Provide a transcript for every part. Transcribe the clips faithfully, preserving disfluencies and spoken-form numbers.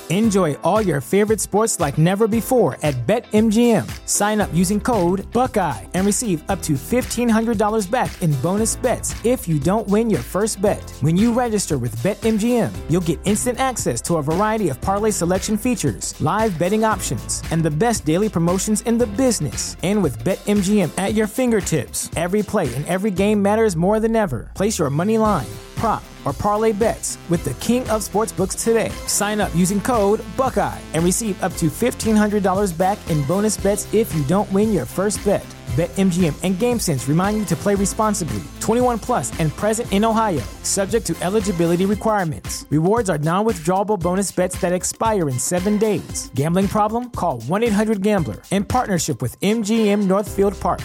Enjoy all your favorite sports like never before at BetMGM. Sign up using code Buckeye and receive up to fifteen hundred dollars back in bonus bets if you don't win your first bet. When you register with BetMGM, you'll get instant access to a variety of parlay selection features, live betting options, and the best daily promotions in the business. And with BetMGM at your fingertips, every play and every game matters more than ever. Place your money line, prop, or parlay bets with the king of sportsbooks today. Sign up using code Buckeye and receive up to fifteen hundred dollars back in bonus bets if you don't win your first bet. BetMGM and GameSense remind you to play responsibly. twenty-one plus and present in Ohio, subject to eligibility requirements. Rewards are non-withdrawable bonus bets that expire in seven days. Gambling problem? Call one eight hundred gambler in partnership with M G M Northfield Park.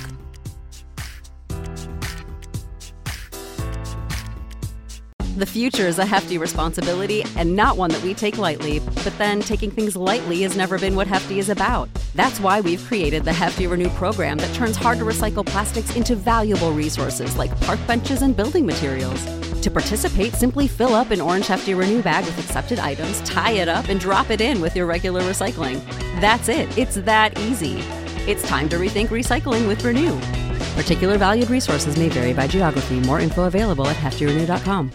The future is a hefty responsibility and not one that we take lightly. But then taking things lightly has never been what Hefty is about. That's why we've created the Hefty Renew program that turns hard-to-recycle plastics into valuable resources like park benches and building materials. To participate, simply fill up an orange Hefty Renew bag with accepted items, tie it up, and drop it in with your regular recycling. That's it. It's that easy. It's time to rethink recycling with Renew. Particular valued resources may vary by geography. More info available at hefty renew dot com.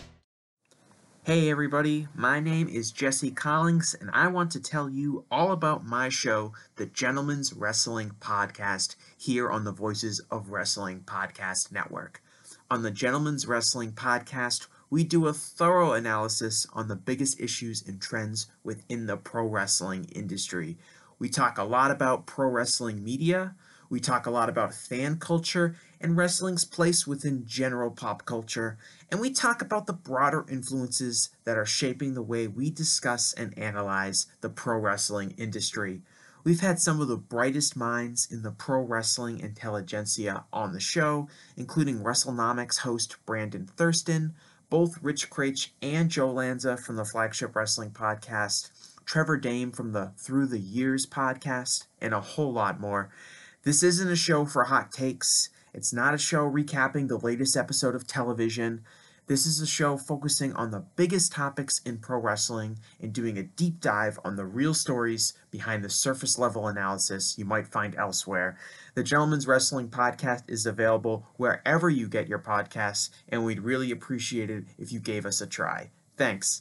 Hey everybody, my name is Jesse Collins, and I want to tell you all about my show, the Gentleman's Wrestling Podcast, here on the Voices of Wrestling Podcast Network. On the Gentleman's Wrestling Podcast, we do a thorough analysis on the biggest issues and trends within the pro wrestling industry. We talk a lot about pro wrestling media, we talk a lot about fan culture and wrestling's place within general pop culture, and we talk about the broader influences that are shaping the way we discuss and analyze the pro wrestling industry. We've had some of the brightest minds in the pro wrestling intelligentsia on the show, including WrestleNomics host Brandon Thurston, both Rich Craich and Joe Lanza from the Flagship Wrestling Podcast, Trevor Dame from the Through the Years podcast, and a whole lot more. This isn't a show for hot takes. It's not a show recapping the latest episode of television. This is a show focusing on the biggest topics in pro wrestling and doing a deep dive on the real stories behind the surface level analysis you might find elsewhere. The Gentleman's Wrestling Podcast is available wherever you get your podcasts, and we'd really appreciate it if you gave us a try. Thanks.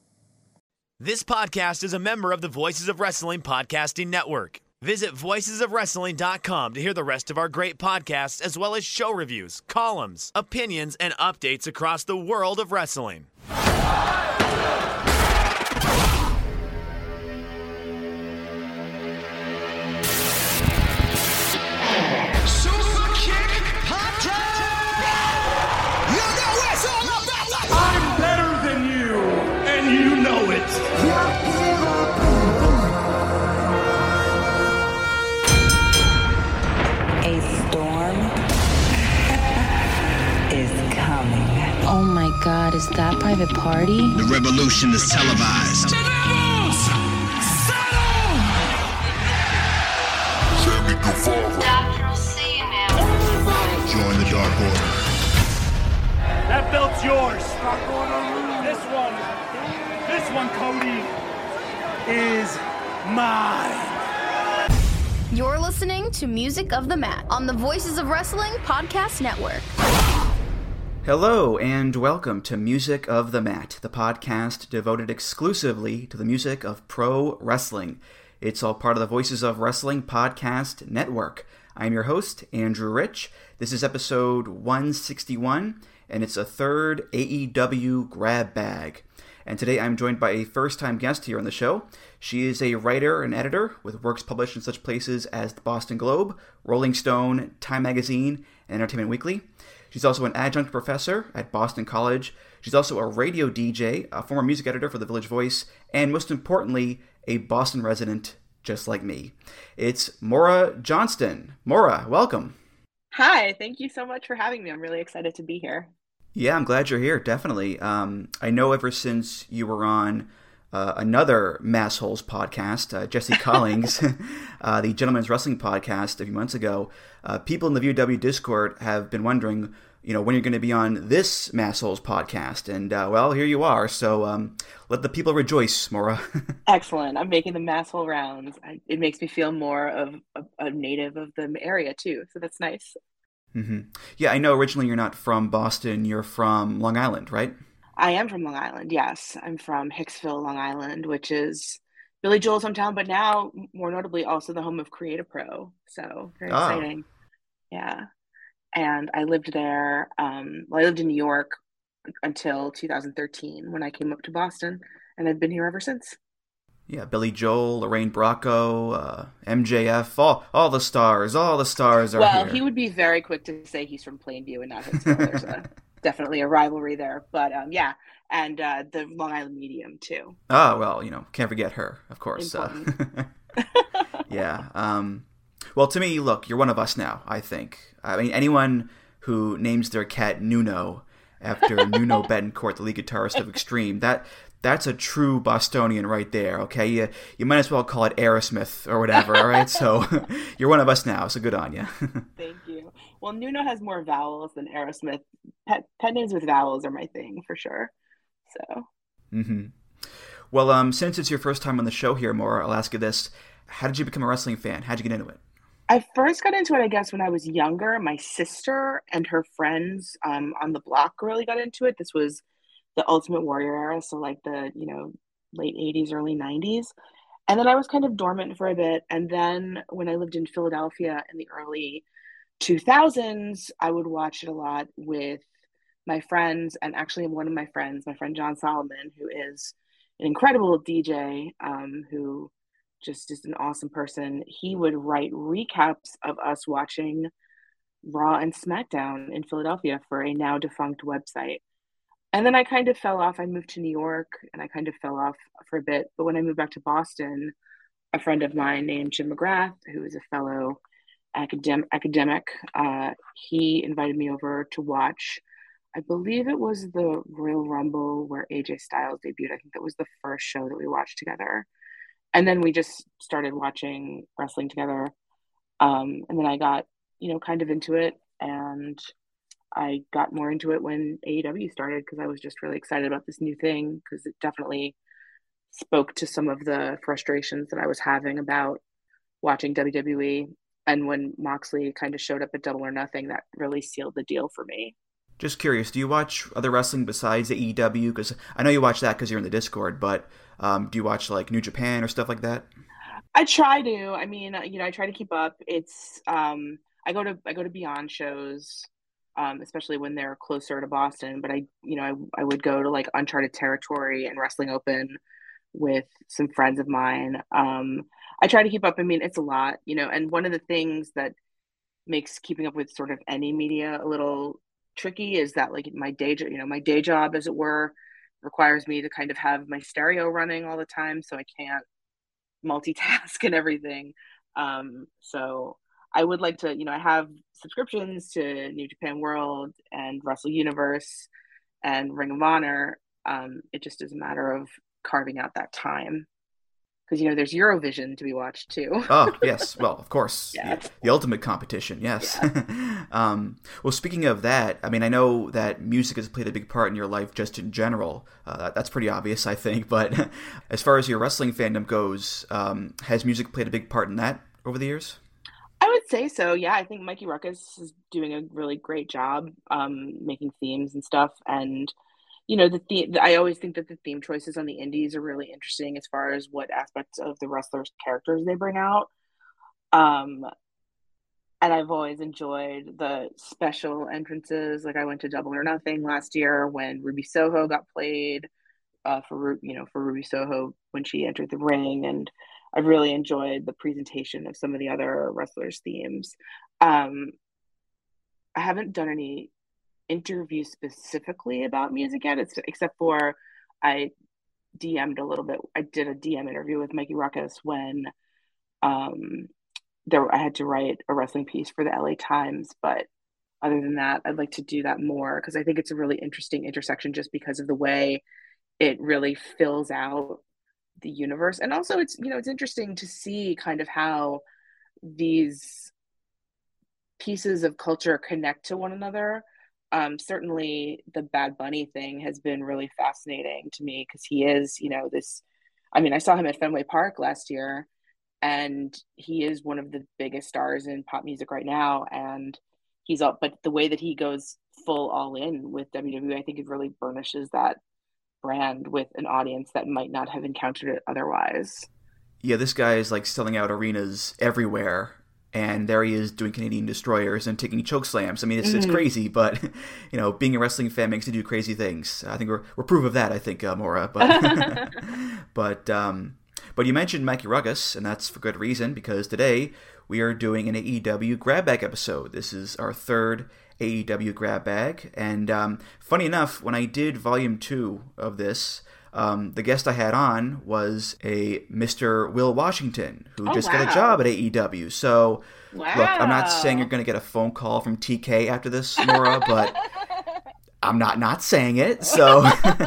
This podcast is a member of the Voices of Wrestling Podcasting Network. Visit voices of wrestling dot com to hear the rest of our great podcasts, as well as show reviews, columns, opinions, and updates across the world of wrestling. I'm better than you, and you know it. Oh my god, is that Private Party? The revolution is televised. Doctor C now. Join the Dark Order. That belt's yours. This one, this one, Cody, is mine. You're listening to Music of the Mat on the Voices of Wrestling Podcast Network. Hello and welcome to Music of the Mat, the podcast devoted exclusively to the music of pro wrestling. It's all part of the Voices of Wrestling Podcast Network. I'm your host, Andrew Rich. This is episode one sixty-one, and it's a third A E W grab bag. And today I'm joined by a first-time guest here on the show. She is a writer and editor with works published in such places as the Boston Globe, Rolling Stone, Time Magazine, and Entertainment Weekly. She's also an adjunct professor at Boston College. She's also a radio D J, a former music editor for The Village Voice, and most importantly, a Boston resident just like me. It's Maura Johnston. Maura, welcome. Hi, thank you so much for having me. I'm really excited to be here. Yeah, I'm glad you're here, definitely. Um, I know ever since you were on uh, another Massholes podcast, uh, Jesse Collins, uh, the Gentleman's Wrestling Podcast a few months ago, uh, people in the V O W Discord have been wondering you know, when you're going to be on this Massholes podcast. And, uh, well, here you are. So um, let the people rejoice, Maura. Excellent. I'm making the Masshole rounds. I, it makes me feel more of a, a native of the area, too. So that's nice. Mm-hmm. Yeah, I know originally you're not from Boston. You're from Long Island, right? I am from Long Island, yes. I'm from Hicksville, Long Island, which is Billy Joel's hometown, but now, more notably, also the home of Create A Pro. So very oh. exciting. Yeah. And I lived there. Um, well, I lived in New York until two thousand thirteen when I came up to Boston, and I've been here ever since. Yeah, Billy Joel, Lorraine Bracco, uh, M J F, all all the stars, all the stars are well, here. Well, he would be very quick to say he's from Plainview and not Hicksville. There's a, definitely a rivalry there. But um, yeah, and uh, the Long Island Medium, too. Oh, well, you know, can't forget her, of course. Uh, yeah. Um, well, to me, look, you're one of us now, I think. I mean, anyone who names their cat Nuno after Nuno Bettencourt, the lead guitarist of Extreme, that that's a true Bostonian right there, okay? You, you might as well call it Aerosmith or whatever, all right? So you're one of us now, so good on you. Thank you. Well, Nuno has more vowels than Aerosmith. Pet, pet names with vowels are my thing, for sure. So. Mm-hmm. Well, um, since it's your first time on the show here, Maura, I'll ask you this. How did you become a wrestling fan? How'd you get into it? I first got into it, I guess, when I was younger. My sister and her friends um, on the block really got into it. This was the Ultimate Warrior era, so like the, you know, late eighties, early nineties. And then I was kind of dormant for a bit. And then when I lived in Philadelphia in the early two thousands, I would watch it a lot with my friends. And actually one of my friends, my friend John Solomon, who is an incredible D J, um, who just is an awesome person. He would write recaps of us watching Raw and SmackDown in Philadelphia for a now defunct website. And then I kind of fell off. I moved to New York and I kind of fell off for a bit. But when I moved back to Boston, a friend of mine named Jim McGrath, who is a fellow academic, academic uh, he invited me over to watch, I believe it was the Royal Rumble where A J Styles debuted. I think that was the first show that we watched together. And then we just started watching wrestling together. Um, and then I got, you know, kind of into it. And I got more into it when A E W started because I was just really excited about this new thing because it definitely spoke to some of the frustrations that I was having about watching W W E. And when Moxley kind of showed up at Double or Nothing, that really sealed the deal for me. Just curious, do you watch other wrestling besides A E W? Because I know you watch that because you're in the Discord, but um, do you watch like New Japan or stuff like that? I try to. I mean, you know, I try to keep up. It's um, I go to I go to Beyond shows, um, especially when they're closer to Boston. But I, you know, I I would go to like Uncharted Territory and Wrestling Open with some friends of mine. Um, I try to keep up. I mean, it's a lot, you know. And one of the things that makes keeping up with sort of any media a little tricky is that like my day job, you know, my day job, as it were, requires me to kind of have my stereo running all the time, so I can't multitask and everything. Um, so I would like to, you know, I have subscriptions to New Japan World and Wrestle Universe and Ring of Honor. Um, it just is a matter of carving out that time. Because, you know, there's Eurovision to be watched, too. Oh, yes. Well, of course. Yeah. The, the ultimate competition, yes. Yeah. um, well, speaking of that, I mean, I know that music has played a big part in your life just in general. Uh, that's pretty obvious, I think. But as far as your wrestling fandom goes, um, has music played a big part in that over the years? I would say so, yeah. I think Mikey Ruckus is doing a really great job um, making themes and stuff. And you know, the theme, I always think that the theme choices on the indies are really interesting as far as what aspects of the wrestlers' characters they bring out. Um, and I've always enjoyed the special entrances. Like I went to Double or Nothing last year when Ruby Soho got played uh, for, you know, for Ruby Soho when she entered the ring. And I've really enjoyed the presentation of some of the other wrestlers' themes. Um, I haven't done any interview specifically about music yet, it's, except for I D M'd a little bit. I did a D M interview with Mikey Ruckus when um, there I had to write a wrestling piece for the L A Times. But other than that, I'd like to do that more because I think it's a really interesting intersection just because of the way it really fills out the universe. And also it's, you know, it's interesting to see kind of how these pieces of culture connect to one another. um, certainly the Bad Bunny thing has been really fascinating to me because he is, you know, this, I mean, I saw him at Fenway Park last year, and he is one of the biggest stars in pop music right now. And he's up, but the way that he goes full all in with W W E, I think it really burnishes that brand with an audience that might not have encountered it otherwise. Yeah, this guy is like selling out arenas everywhere, and there he is doing Canadian destroyers and taking choke slams. I mean, it's mm-hmm. it's crazy, but you know, being a wrestling fan makes you do crazy things. I think we're we're proof of that. I think uh, Maura, but but um, but you mentioned Mikey Ruggis, and that's for good reason because today we are doing an A E W grab bag episode. This is our third A E W grab bag, and um, funny enough, when I did volume two of this. Um, the guest I had on was a Mister Will Washington, who oh, just wow. got a job at A E W. So, wow. look, I'm not saying you're going to get a phone call from T K after this, Maura, but I'm not not saying it. So,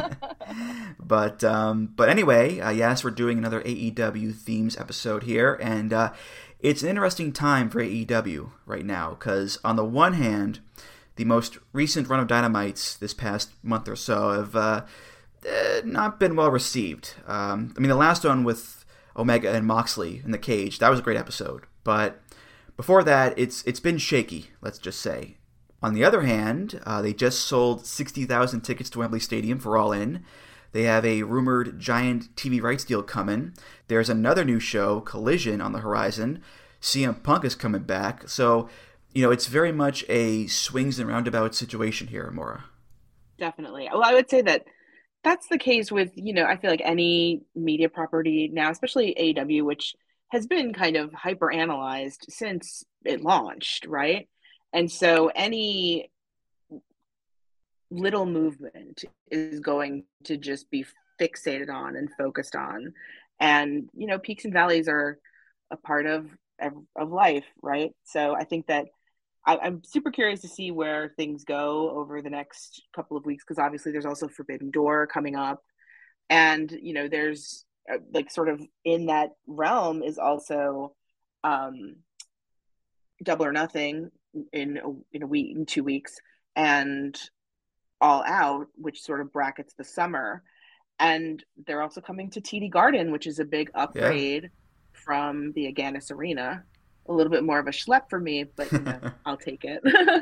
but um, but anyway, uh, yes, we're doing another A E W themes episode here, and uh, it's an interesting time for A E W right now because on the one hand, the most recent run of Dynamites this past month or so have uh, Uh, not been well received. Um, I mean, the last one with Omega and Moxley in the cage, that was a great episode. But before that, it's it's been shaky, let's just say. On the other hand, uh, they just sold sixty thousand tickets to Wembley Stadium for All In. They have a rumored giant T V rights deal coming. There's another new show, Collision, on the horizon. C M Punk is coming back. So, you know, it's very much a swings and roundabouts situation here, Maura. Definitely. Well, I would say that that's the case with, you know, I feel like any media property now, especially A E W, which has been kind of hyper analyzed since it launched, right? And so any little movement is going to just be fixated on and focused on. And, you know, peaks and valleys are a part of of life, right? So I think that I, I'm super curious to see where things go over the next couple of weeks, because obviously there's also Forbidden Door coming up. And, you know, there's uh, like sort of in that realm is also um, Double or Nothing in a, in a week, in two weeks, and All Out, which sort of brackets the summer. And they're also coming to T D Garden, which is a big upgrade yeah. from the Agganis Arena. A little bit more of a schlep for me, but you know, I'll take it.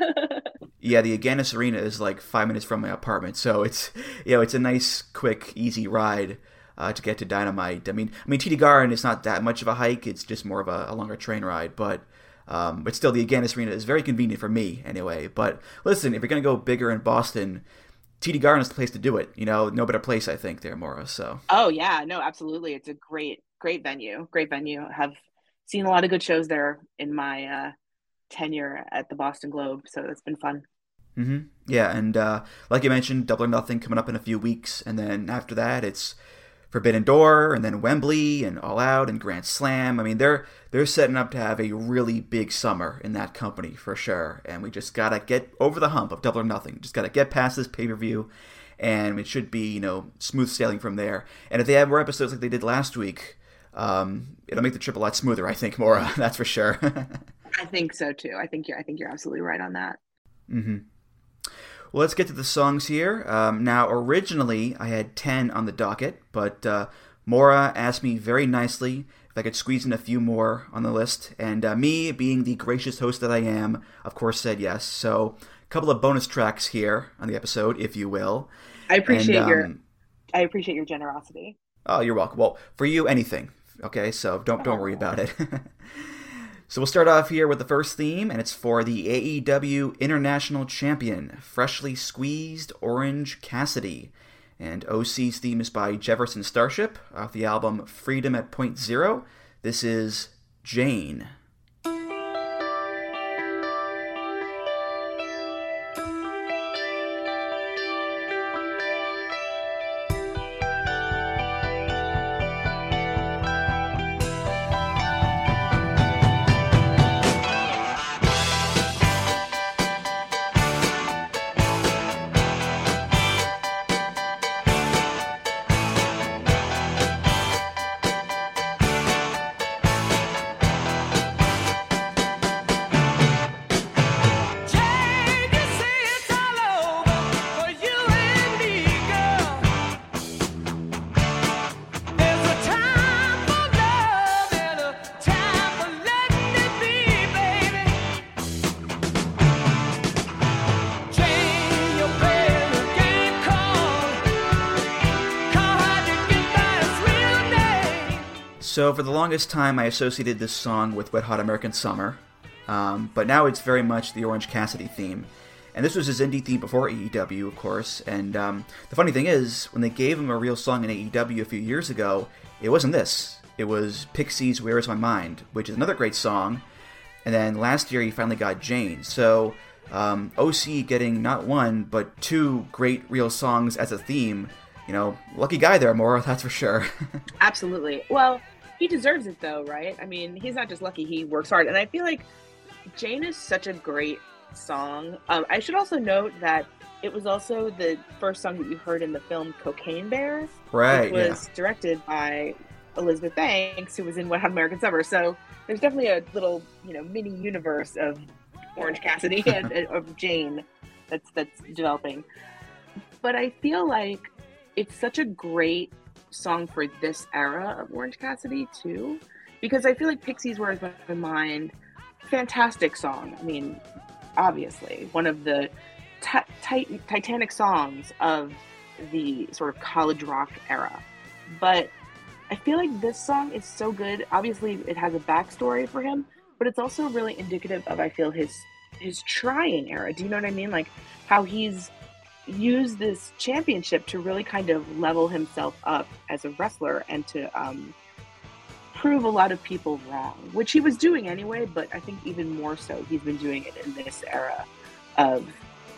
Yeah, the Agganis Arena is like five minutes from my apartment, so it's you know it's a nice, quick, easy ride uh, to get to Dynamite. I mean, I mean T D Garden is not that much of a hike; it's just more of a, a longer train ride. But um, but still, the Agganis Arena is very convenient for me anyway. But listen, if you're gonna go bigger in Boston, T D Garden is the place to do it. You know, no better place, I think, there, Maura. So. Oh yeah, no, absolutely. It's a great, great venue. Great venue. Have seen a lot of good shows there in my uh, tenure at the Boston Globe, so it's been fun. Mm-hmm. Yeah, and uh, like you mentioned, Double or Nothing coming up in a few weeks, and then after that, it's Forbidden Door, and then Wembley, and All Out, and Grand Slam. I mean, they're they're setting up to have a really big summer in that company for sure, and we just gotta get over the hump of Double or Nothing. Just gotta get past this pay per view, and it should be you know smooth sailing from there. And if they have more episodes like they did last week. Um, it'll make the trip a lot smoother, I think, Maura. That's for sure. I think so too. I think you're. I think you're absolutely right on that. Mm-hmm. Well, let's get to the songs here. Um, now, originally I had ten on the docket, but uh, Maura asked me very nicely if I could squeeze in a few more on the list, and uh, me, being the gracious host that I am, of course, said yes. So, a couple of bonus tracks here on the episode, if you will. I appreciate and, um, your. I appreciate your generosity. Oh, you're welcome. Well, for you, anything. Okay, so don't don't worry about it. So we'll start off here with the first theme, and it's for the A E W International Champion, Freshly Squeezed Orange Cassidy. And O C's theme is by Jefferson Starship, off the album Freedom at Point Zero. This is Jane. So for the longest time, I associated this song with Wet Hot American Summer, um, but now it's very much the Orange Cassidy theme. And this was his indie theme before A E W, of course. And um, the funny thing is, when they gave him a real song in A E W a few years ago, it wasn't this. It was Pixies' Where Is My Mind, which is another great song. And then last year he finally got Jane. So um, O C getting not one, but two great real songs as a theme. You know, lucky guy there, Maura, that's for sure. Absolutely. Well, he deserves it though, right? I mean, he's not just lucky, he works hard. And I feel like Jane is such a great song. Um, I should also note that it was also the first song that you heard in the film Cocaine Bear, right? Which was yeah. directed by Elizabeth Banks, who was in Wet Hot American Summer. So there's definitely a little, you know, mini universe of Orange Cassidy and, and of Jane that's that's developing. But I feel like it's such a great song for this era of Orange Cassidy too, because I feel like Pixies' Where Is My Mind, fantastic song. I mean, obviously one of the t- tit- titanic songs of the sort of college rock era. But I feel like this song is so good. Obviously it has a backstory for him, but it's also really indicative of, I feel, his his trying era. Do you know what I mean? Like how he's used this championship to really kind of level himself up as a wrestler and to um, prove a lot of people wrong, which he was doing anyway, but I think even more so he's been doing it in this era of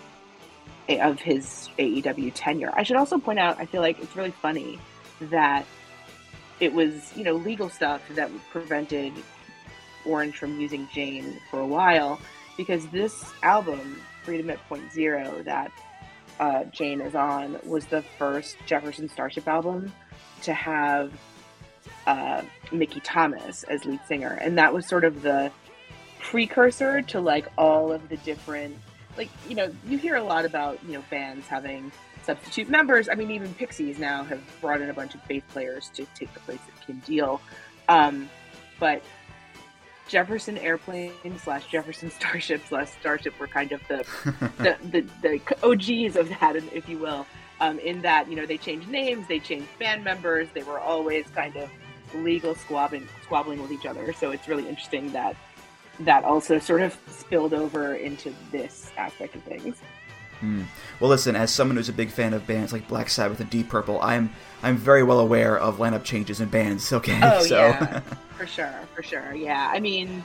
of his A E W tenure. I should also point out, I feel like it's really funny that it was, you know, legal stuff that prevented Orange from using Jane for a while, because this album, Freedom at Point Zero, that uh, Jane is on, was the first Jefferson Starship album to have uh, Mickey Thomas as lead singer. And that was sort of the precursor to like all of the different, like, you know, you hear a lot about, you know, bands having substitute members. I mean, even Pixies now have brought in a bunch of bass players to take the place of Kim Deal. Um, but Jefferson Airplane slash Jefferson Starship slash Starship were kind of the the, the the O Gs of that, if you will. Um, in that, you know, they changed names, they changed band members, they were always kind of legal squabbling squabbling with each other. So it's really interesting that that also sort of spilled over into this aspect of things. Hmm. Well, listen, as someone who's a big fan of bands like Black Sabbath and Deep Purple, I'm I'm very well aware of lineup changes in bands. Okay, oh so. yeah, for sure, for sure, yeah. I mean,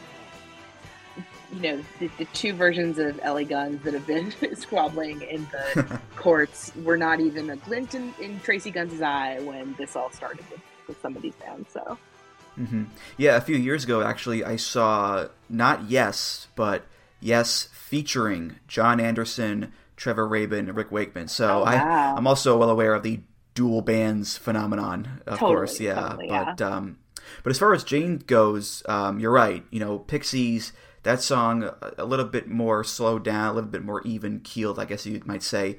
you know, the, the two versions of L A Guns that have been squabbling in the courts were not even a glint in, in Tracy Guns' eye when this all started with, with some of these bands. So. Mm-hmm. Yeah, a few years ago, actually, I saw not Yes, but Yes featuring John Anderson, Trevor Rabin, and Rick Wakeman. So oh, wow. I, I'm also well aware of the dual bands phenomenon, of totally, course. Yeah, totally, but yeah. um, but as far as Jane goes, um, you're right. You know, Pixies, that song a, a little bit more slowed down, a little bit more even keeled, I guess you might say.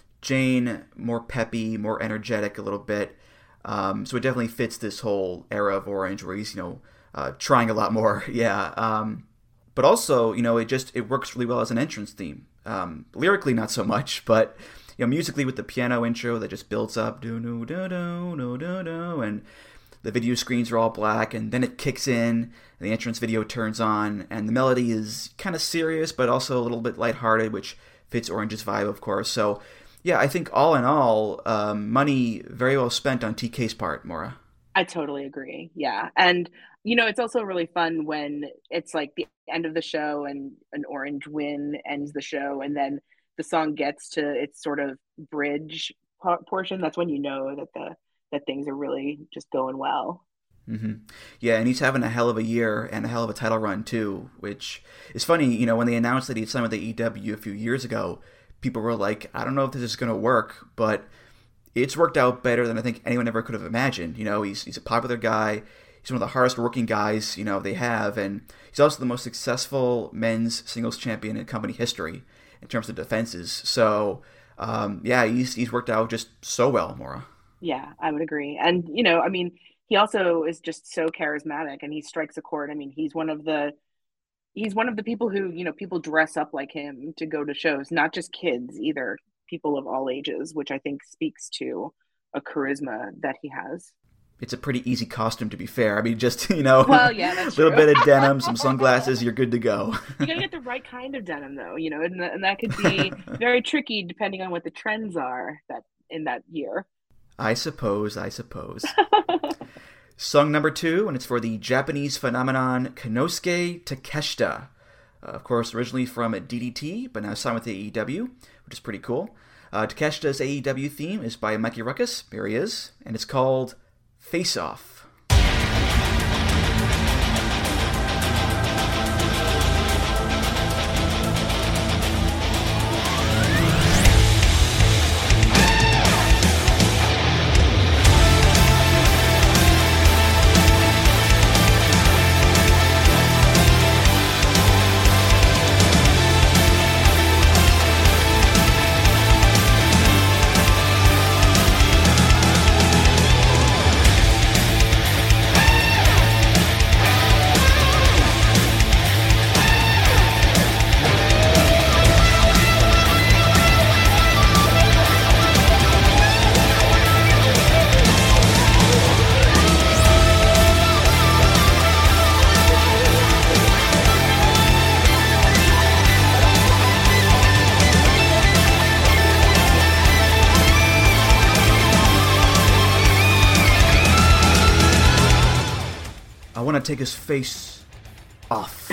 Jane, more peppy, more energetic, a little bit. Um, so it definitely fits this whole era of Orange, where he's, you know, uh, trying a lot more. Yeah. Um, but also, you know, it just it works really well as an entrance theme. Um, lyrically, not so much, but you know, musically with the piano intro that just builds up, do do do do do do do, and the video screens are all black, and then it kicks in, and the entrance video turns on, and the melody is kind of serious, but also a little bit lighthearted, which fits Orange's vibe, of course. So, yeah, I think all in all, um, money very well spent on T K's part, Maura. I totally agree. Yeah, and you know, it's also really fun when it's like the end of the show and an Orange win ends the show, and then the song gets to its sort of bridge portion. That's when you know that the that things are really just going well. Mm-hmm. Yeah, and he's having a hell of a year and a hell of a title run too, which is funny. You know, when they announced that he'd signed with the A E W a few years ago, people were like, I don't know if this is going to work, but it's worked out better than I think anyone ever could have imagined. You know, he's he's a popular guy. He's one of the hardest working guys, you know, they have, and he's also the most successful men's singles champion in company history in terms of defenses. So, um, yeah, he's he's worked out just so well, Maura. Yeah, I would agree. And, you know, I mean, he also is just so charismatic, and he strikes a chord. I mean, he's one of the he's one of the people who, you know, people dress up like him to go to shows, not just kids either, people of all ages, which I think speaks to a charisma that he has. it's a pretty easy costume, to be fair. I mean, just, you know, well, yeah, that's a little true. bit of denim, some sunglasses, you're good to go. You gotta get the right kind of denim, though, you know, and, and that could be very tricky depending on what the trends are that in that year. I suppose, I suppose. Song number two, and it's for the Japanese phenomenon Konosuke Takeshita. Uh, of course, originally from D D T, but now signed with A E W, which is pretty cool. Uh, Takeshita's A E W theme is by Mikey Ruckus, here he is, and it's called Face Off. Take his face off.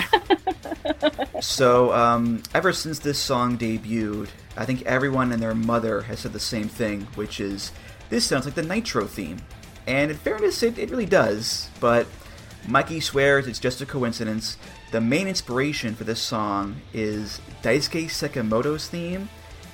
So um, ever since this song debuted, I think everyone and their mother has said the same thing, which is, this sounds like the Nitro theme. And in fairness, it, it really does, but Mikey swears it's just a coincidence. The main inspiration for this song is Daisuke Sekimoto's theme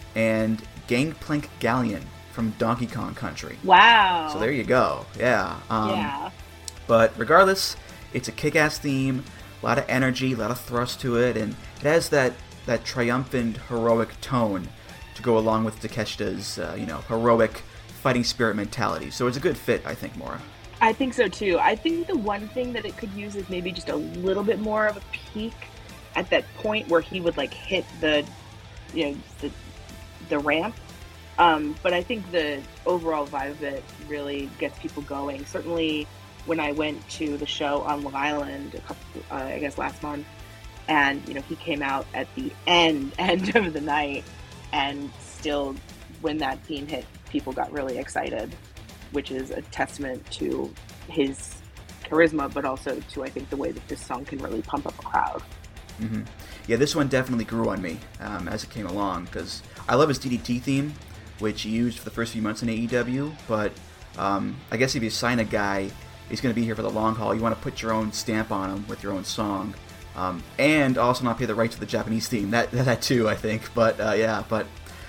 and Gangplank Galleon from Donkey Kong Country. Wow. So there you go. Yeah. Um, yeah. But regardless, it's a kick-ass theme, a lot of energy, a lot of thrust to it, and it has that, that triumphant, heroic tone to go along with Takeshita's, uh, you know, heroic fighting spirit mentality. So it's a good fit, I think, Maura. I think so, too. I think the one thing that it could use is maybe just a little bit more of a peak at that point where he would, like, hit the, you know, the, the ramp. Um, but I think the overall vibe of it really gets people going. Certainly, when I went to the show on Long Island, a couple, uh, I guess last month, and you know he came out at the end end of the night, and still, when that theme hit, people got really excited, which is a testament to his charisma, but also to I think the way that this song can really pump up a crowd. Mm-hmm. Yeah, this one definitely grew on me um, as it came along because I love his D D T theme, which he used for the first few months in A E W. But um, I guess if you sign a guy, he's going to be here for the long haul. You want to put your own stamp on him with your own song, um, and also not pay the rights to the Japanese theme. That that too, I think. But uh, yeah, but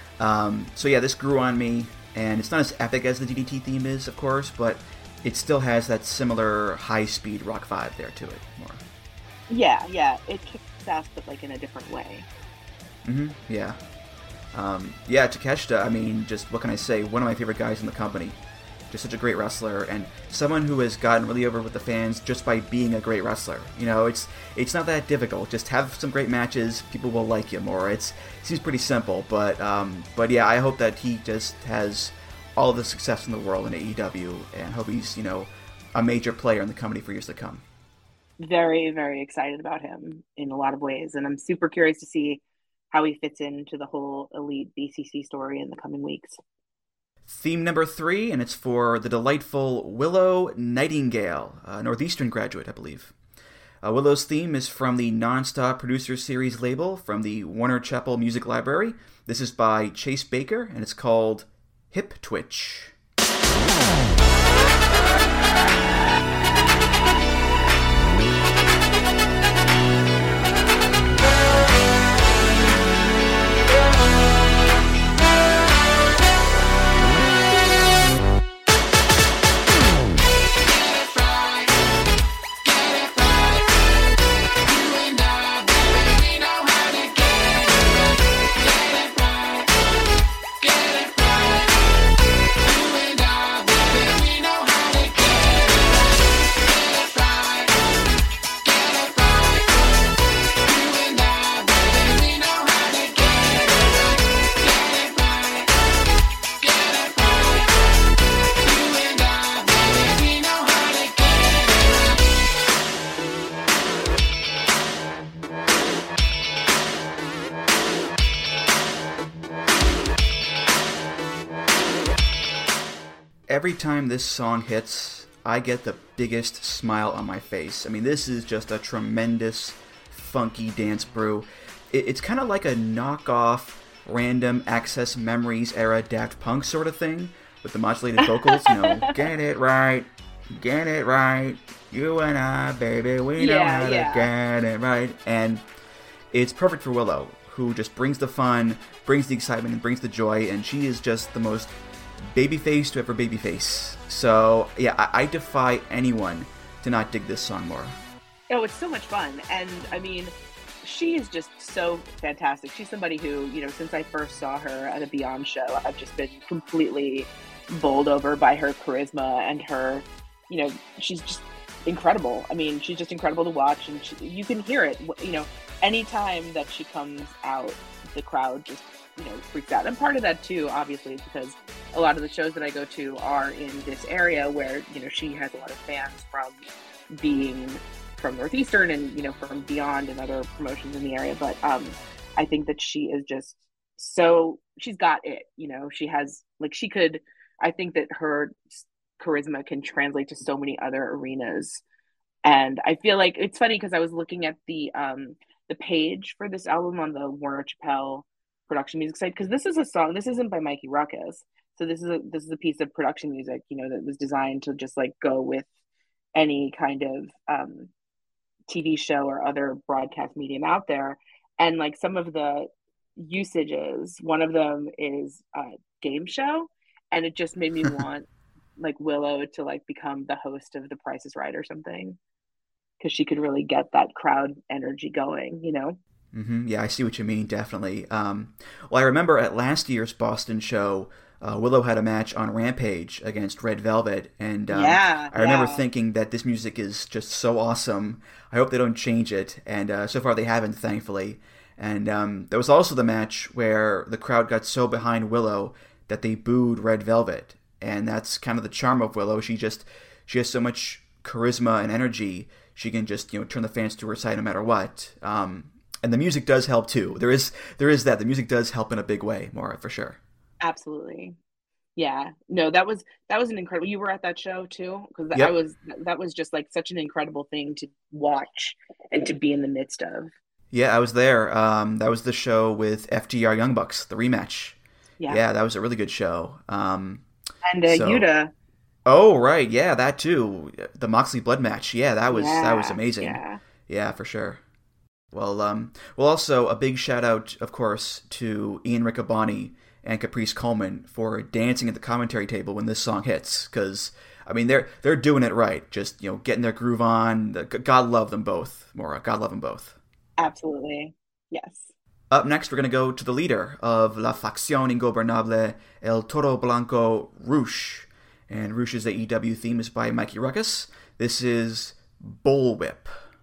um, so yeah, this grew on me, and it's not as epic as the D D T theme is, of course, but it still has that similar high-speed rock vibe there to it. More. Yeah, yeah, it kicks ass, but like in a different way. Mm-hmm. Yeah. Um, yeah, Takeshita. I mean, just what can I say? One of my favorite guys in the company. Just such a great wrestler, and someone who has gotten really over with the fans just by being a great wrestler. You know, it's it's not that difficult. Just have some great matches, people will like you more. It's it seems pretty simple, but um, but yeah, I hope that he just has all the success in the world in A E W, and hope he's you know a major player in the company for years to come. Very, very excited about him in a lot of ways, and I'm super curious to see how he fits into the whole Elite B C C story in the coming weeks. Theme number three, and it's for the delightful Willow Nightingale, a Northeastern graduate, I believe. Uh, Willow's theme is from the Nonstop Producer Series label from the Warner Chappell Music Library. This is by Chase Baker, and it's called Hip Twitch. every time this song hits, I get the biggest smile on my face. I mean, this is just a tremendous, funky dance brew. It, it's kind of like a knockoff, random Access Memories era Daft Punk sort of thing, with the modulated vocals, you know, get it right, get it right, you and I, baby, we know yeah, how yeah. to get it right. And it's perfect for Willow, who just brings the fun, brings the excitement, and brings the joy, and she is just the most babyface to ever babyface. So, yeah, I, I defy anyone to not dig this song more. Oh, it's so much fun. And, I mean, she is just so fantastic. She's somebody who, you know, since I first saw her at a Beyond show, I've just been completely bowled over by her charisma and her, you know, she's just incredible. I mean, she's just incredible to watch, and she, you can hear it, you know, anytime that she comes out, the crowd just, you know, freaks out. And part of that too, obviously, is because a lot of the shows that I go to are in this area where, you know, she has a lot of fans from being from Northeastern and, you know, from Beyond and other promotions in the area. But um, I think that she is just so, she's got it, you know, she has, like, she could, I think that her charisma can translate to so many other arenas. And I feel like it's funny because I was looking at the um, the page for this album on the Warner Chappell production music site, because this is a song, this isn't by Mikey Ruckus. So this is a this is a piece of production music, you know, that was designed to just like go with any kind of um, T V show or other broadcast medium out there. And like some of the usages, one of them is a game show, and it just made me want like Willow to like become the host of The Price is Right or something, because she could really get that crowd energy going, you know? Mm-hmm. Yeah, I see what you mean, definitely. Um, well, I remember at last year's Boston show, uh, Willow had a match on Rampage against Red Velvet, and um, yeah, I remember yeah. thinking that this music is just so awesome. I hope they don't change it, and uh, so far they haven't, thankfully. And um, there was also the match where the crowd got so behind Willow that they booed Red Velvet, and that's kind of the charm of Willow. She just she has so much charisma and energy. She can just, you know, turn the fans to her side no matter what. Um, and the music does help too. There is there is that. The music does help in a big way, Maura, for sure. Absolutely. Yeah. No, that was that was an incredible. You were at that show too, because Yep. I was. That was just like such an incredible thing to watch and to be in the midst of. Yeah, I was there. Um, that was the show with F D R Young Bucks, the rematch. Yeah. Yeah, that was a really good show. Um, and uh, so- Yuta. Oh right, yeah, that too. The Moxley blood match. Yeah, that was Yeah, that was amazing. Yeah. Yeah, for sure. Well, um, well, also a big shout out, of course, to Ian Riccaboni and Caprice Coleman for dancing at the commentary table when this song hits. Because I mean, they're they're doing it right. Just, you know, getting their groove on. God love them both, Maura. God love them both. Absolutely. Yes. Up next, we're going to go to the leader of La Facción Ingobernable, El Toro Blanco, Rush. And Rush's A E W theme is by Mikey Ruckus. This is Bullwhip.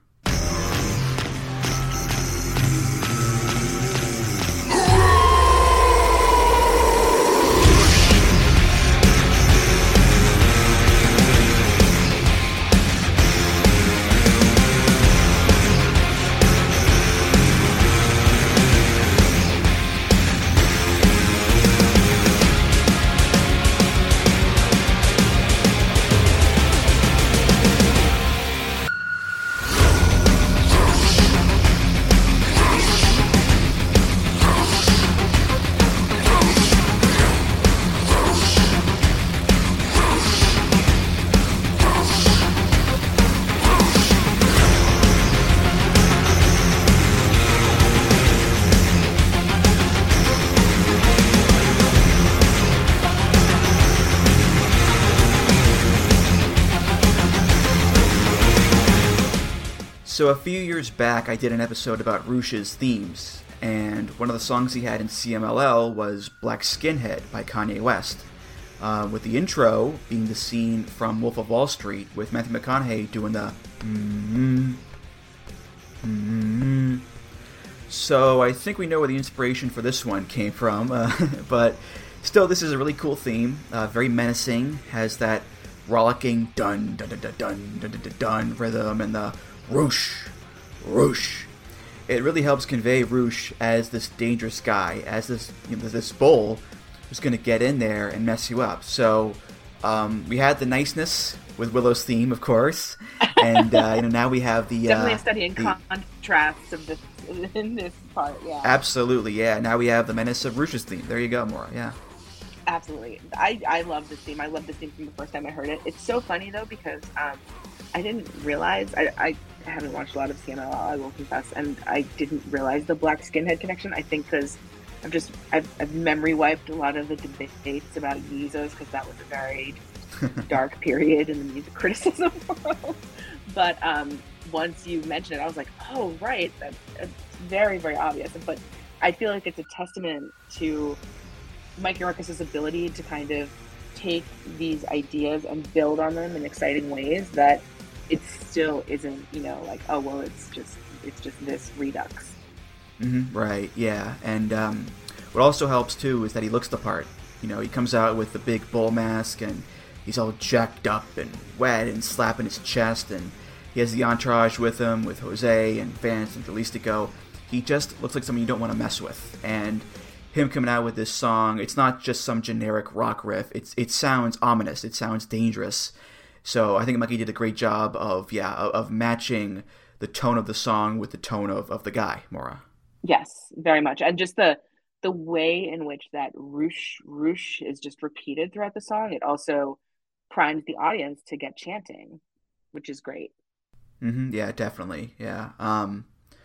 So a few years back, I did an episode about Rush's themes, and one of the songs he had in C M L L was Black Skinhead by Kanye West, uh, with the intro being the scene from Wolf of Wall Street with Matthew McConaughey doing the mm-hmm, mm-hmm. So I think we know where the inspiration for this one came from, uh, but still, this is a really cool theme, uh, very menacing, has that rollicking dun dun dun dun dun dun dun, dun rhythm, and the Roosh, Roosh. It really helps convey Roosh as this dangerous guy, as this, you know, this bull who's going to get in there and mess you up. So Um, we had the niceness with Willow's theme, of course, and uh, you know now we have the definitely uh, a study in the, contrasts of this in this part. Yeah, absolutely, yeah. Now we have the menace of Rush's theme. There you go, Maura. Yeah, absolutely. I I love this theme. I love this theme from the first time I heard it. It's so funny though because um, I didn't realize I, I haven't watched a lot of C M L L, I will confess, and I didn't realize the black skinhead connection. I think because I've just I've, I've memory wiped a lot of the debates about Yeezos because that was a very dark period in the music criticism world. But um, once you mentioned it, I was like, oh right, that's, that's very very obvious. But I feel like it's a testament to Mikey Marcus's ability to kind of take these ideas and build on them in exciting ways that it still isn't, you know, like, oh well, it's just it's just this redux. Mm-hmm, right, yeah. And um, what also helps, too, is that he looks the part. You know, he comes out with the big bull mask, and he's all jacked up and wet and slapping his chest, and he has the entourage with him, with Jose and Vance and Jalistico. He just looks like someone you don't want to mess with. And him coming out with this song, it's not just some generic rock riff. It's It sounds ominous. It sounds dangerous. So I think Mikey did a great job of, yeah, of, of matching the tone of the song with the tone of, of the guy, Maura. Yes, very much. And just the the way in which that roosh roosh is just repeated throughout the song, it also primes the audience to get chanting, which is great. Mm-hmm, yeah, definitely. Yeah. Um,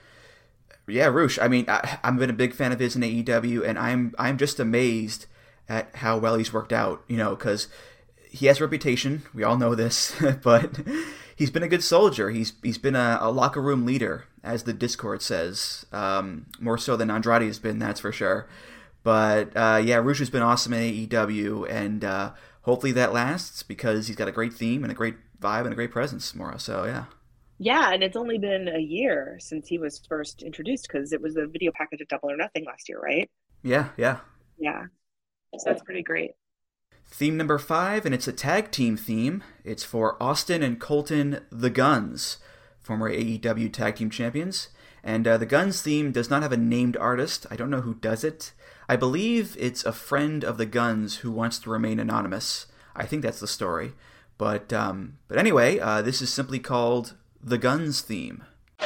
yeah, Roosh. I mean, I, I've been a big fan of his in A E W, and I'm I'm just amazed at how well he's worked out, you know, because he has a reputation. We all know this, but he's been a good soldier. He's he's been a, a locker room leader, as the Discord says, um, more so than Andrade has been, that's for sure. But uh, yeah, Roosh has been awesome in A E W, and uh, hopefully that lasts because he's got a great theme and a great vibe and a great presence, Maura. So yeah. Yeah, and it's only been a year since he was first introduced because it was the video package at Double or Nothing last year, right? Yeah, yeah. Yeah, so that's pretty great. Theme number five, and it's a tag team theme. It's for Austin and Colton the Guns, former A E W tag team champions. And uh, the Guns theme does not have a named artist. I don't know who does it. I believe it's a friend of the Guns who wants to remain anonymous. I think that's the story. But um, but anyway, uh, this is simply called the Guns theme.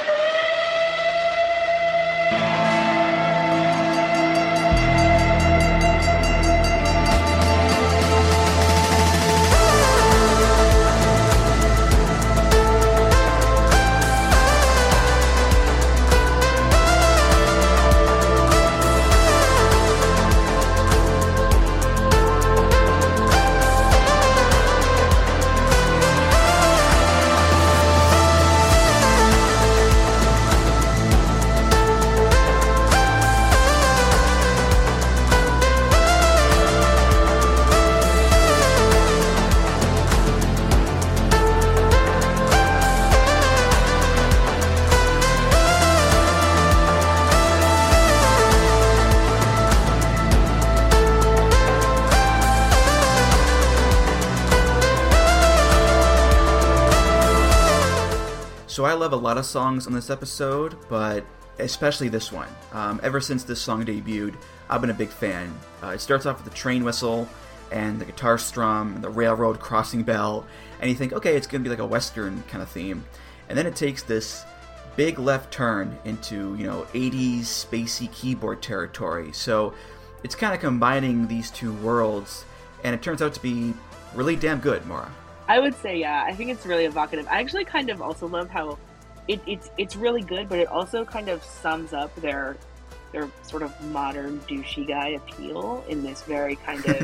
So I love a lot of songs on this episode, but especially this one. Um, ever since this song debuted, I've been a big fan. Uh, it starts off with the train whistle and the guitar strum and the railroad crossing bell, and you think, okay, it's going to be like a Western kind of theme. And then it takes this big left turn into, you know, eighties spacey keyboard territory. So it's kind of combining these two worlds, and it turns out to be really damn good, Maura. I would say, yeah. I think it's really evocative. I actually kind of also love how it, it's it's really good, but it also kind of sums up their their sort of modern douchey guy appeal in this very kind of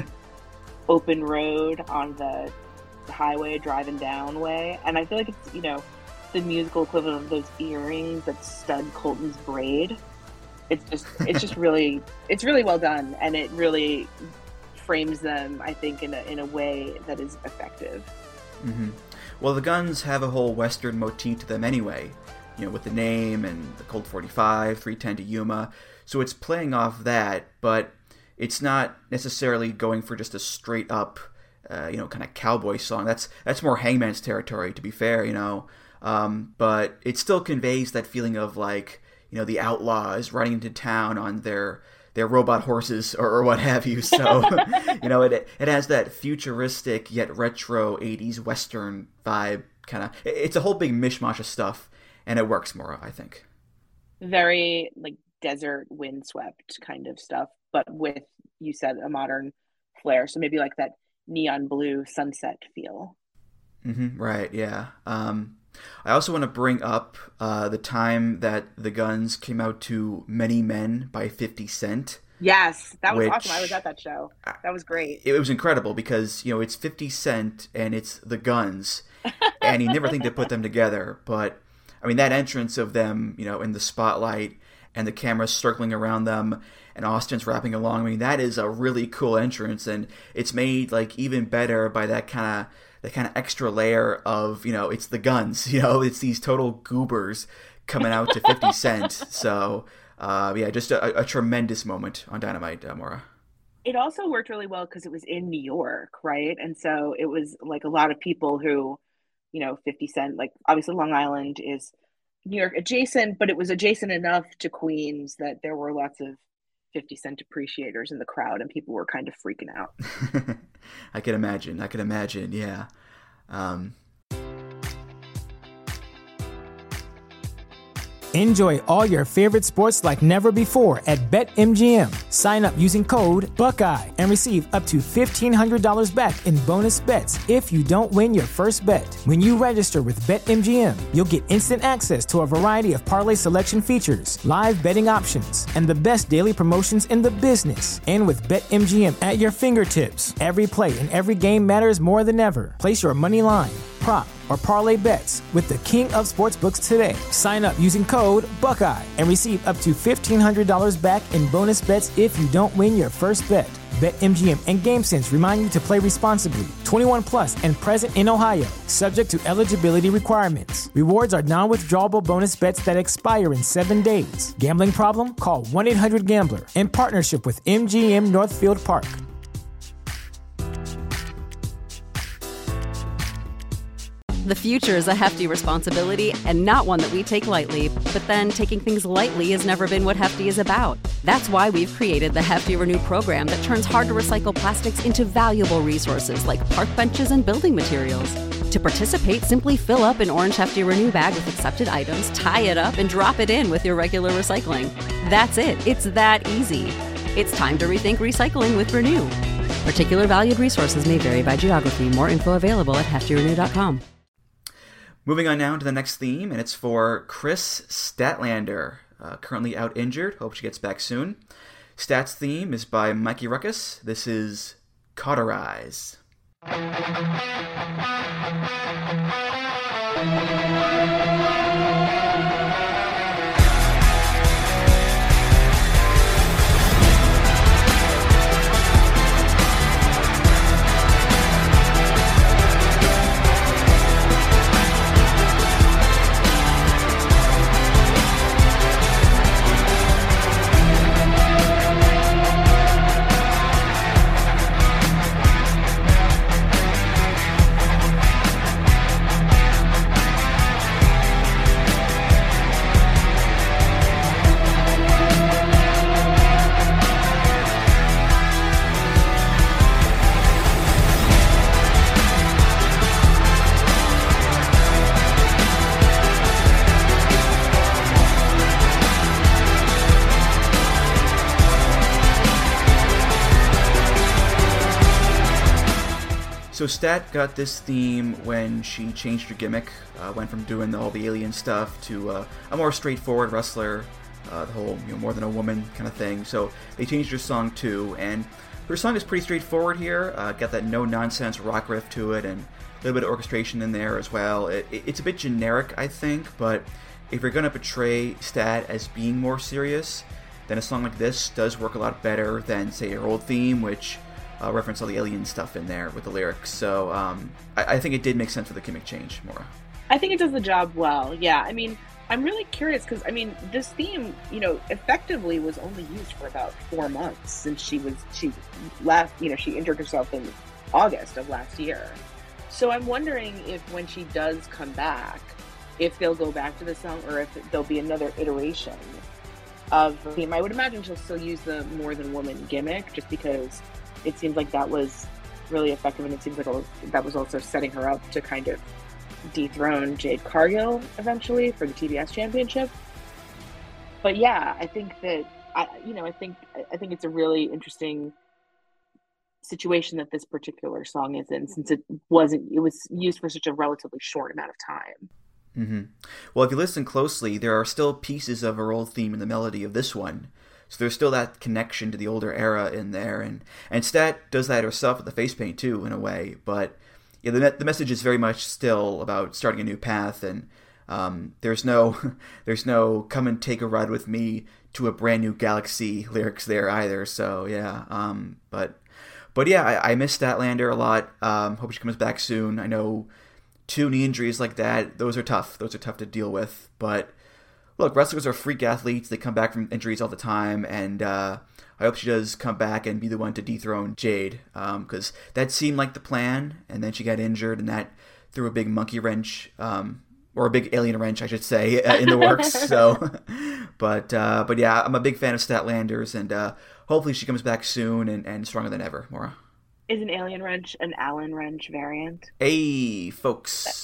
open road on the highway driving down way. And I feel like it's, you know, the musical equivalent of those earrings that stud Colton's braid. It's just it's just really it's really well done, and it really frames them, I think, in a in a way that is effective. Mm-hmm. Well, the Guns have a whole Western motif to them anyway, you know, with the name and the Colt forty-five, three ten to Yuma. So it's playing off that, but it's not necessarily going for just a straight up, uh, you know, kind of cowboy song. That's that's more Hangman's territory, to be fair, you know. Um, but it still conveys that feeling of like, you know, the outlaws riding into town on their their robot horses or, or what have you. So, you know, it it has that futuristic yet retro eighties Western vibe kind of. It's a whole big mishmash of stuff, and it works, Maura, I think. Very, like, desert windswept kind of stuff, but with, you said, a modern flair. So maybe like that neon blue sunset feel. Mm-hmm, right, yeah. Um, I also want to bring up uh, the time that The Guns came out to Many Men by fifty Cent. Yes, that was which, awesome. I was at that show. That was great. It was incredible because, you know, it's fifty Cent and it's The Guns, and you never think to put them together. But, I mean, that entrance of them, you know, in the spotlight and the camera circling around them and Austin's rapping along, I mean, that is a really cool entrance, and it's made, like, even better by that kind of that kind of extra layer of, you know, it's The Guns, you know, it's these total goobers coming out to fifty Cent. So, uh, yeah, just a, a tremendous moment on Dynamite, uh, Maura. It also worked really well because it was in New York, right? And so it was like a lot of people who, you know, fifty Cent, like obviously Long Island is New York adjacent, but it was adjacent enough to Queens that there were lots of fifty Cent appreciators in the crowd, and people were kind of freaking out. I can imagine. I can imagine. Yeah. Um... Enjoy all your favorite sports like never before at BetMGM. Sign up using code Buckeye and receive up to fifteen hundred dollars back in bonus bets if you don't win your first bet. When you register with BetMGM, you'll get instant access to a variety of parlay selection features, live betting options, and the best daily promotions in the business. And with BetMGM at your fingertips, every play and every game matters more than ever. Place your money line, prop, or parlay bets with the king of sportsbooks today. Sign up using code Buckeye and receive up to fifteen hundred dollars back in bonus bets if you don't win your first bet. BetMGM and GameSense remind you to play responsibly. twenty-one plus and present in Ohio, subject to eligibility requirements. Rewards are non-withdrawable bonus bets that expire in seven days. Gambling problem? Call one eight hundred gambler in partnership with M G M Northfield Park. The future is a hefty responsibility and not one that we take lightly. But then taking things lightly has never been what Hefty is about. That's why we've created the Hefty Renew program that turns hard to recycle plastics into valuable resources like park benches and building materials. To participate, simply fill up an orange Hefty Renew bag with accepted items, tie it up, and drop it in with your regular recycling. That's it. It's that easy. It's time to rethink recycling with Renew. Particular valued resources may vary by geography. More info available at hefty renew dot com. Moving on now to the next theme, and it's for Kris Statlander, uh, currently out injured. Hope she gets back soon. Stat's theme is by Mikey Ruckus. This is Cauterize. So Stat got this theme when she changed her gimmick, uh, went from doing all the alien stuff to uh, a more straightforward wrestler, uh, the whole, you know, more than a woman kind of thing. So they changed her song too, and her song is pretty straightforward here. Uh, got that no-nonsense rock riff to it, and a little bit of orchestration in there as well. It, it, it's a bit generic, I think, but if you're going to portray Stat as being more serious, then a song like this does work a lot better than, say, her old theme, which Uh, reference all the alien stuff in there with the lyrics. So um, I, I think it did make sense for the gimmick change, Maura. I think it does the job well. Yeah, I mean, I'm really curious because, I mean, this theme, you know, effectively was only used for about four months since she was, she left, you know, she injured herself in August of last year. So I'm wondering if when she does come back, if they'll go back to the song or if there'll be another iteration of the theme. I would imagine she'll still use the more than woman gimmick, just because it seems like that was really effective, and it seems like that was also setting her up to kind of dethrone Jade Cargill eventually for the T B S championship. But yeah, I think that I, you know, I think I think it's a really interesting situation that this particular song is in, since it wasn't it was used for such a relatively short amount of time. Mm-hmm. Well, if you listen closely, there are still pieces of her old theme in the melody of this one. So there's still that connection to the older era in there. And, and Stat does that herself with the face paint, too, in a way. But yeah, the, the message is very much still about starting a new path. And um, there's no there's no come and take a ride with me to a brand new galaxy lyrics there either. So, yeah. Um, but, but yeah, I, I miss Statlander a lot. Um, hope she comes back soon. I know two knee injuries like that, those are tough. Those are tough to deal with. But look, wrestlers are freak athletes. They come back from injuries all the time. And uh, I hope she does come back and be the one to dethrone Jade. Because um, that seemed like the plan. And then she got injured, and that threw a big monkey wrench, um, or a big alien wrench, I should say, in the works. So, but uh, but yeah, I'm a big fan of Statlanders. And uh, hopefully she comes back soon and, and stronger than ever, Maura. Is an alien wrench an Allen wrench variant? Hey, folks.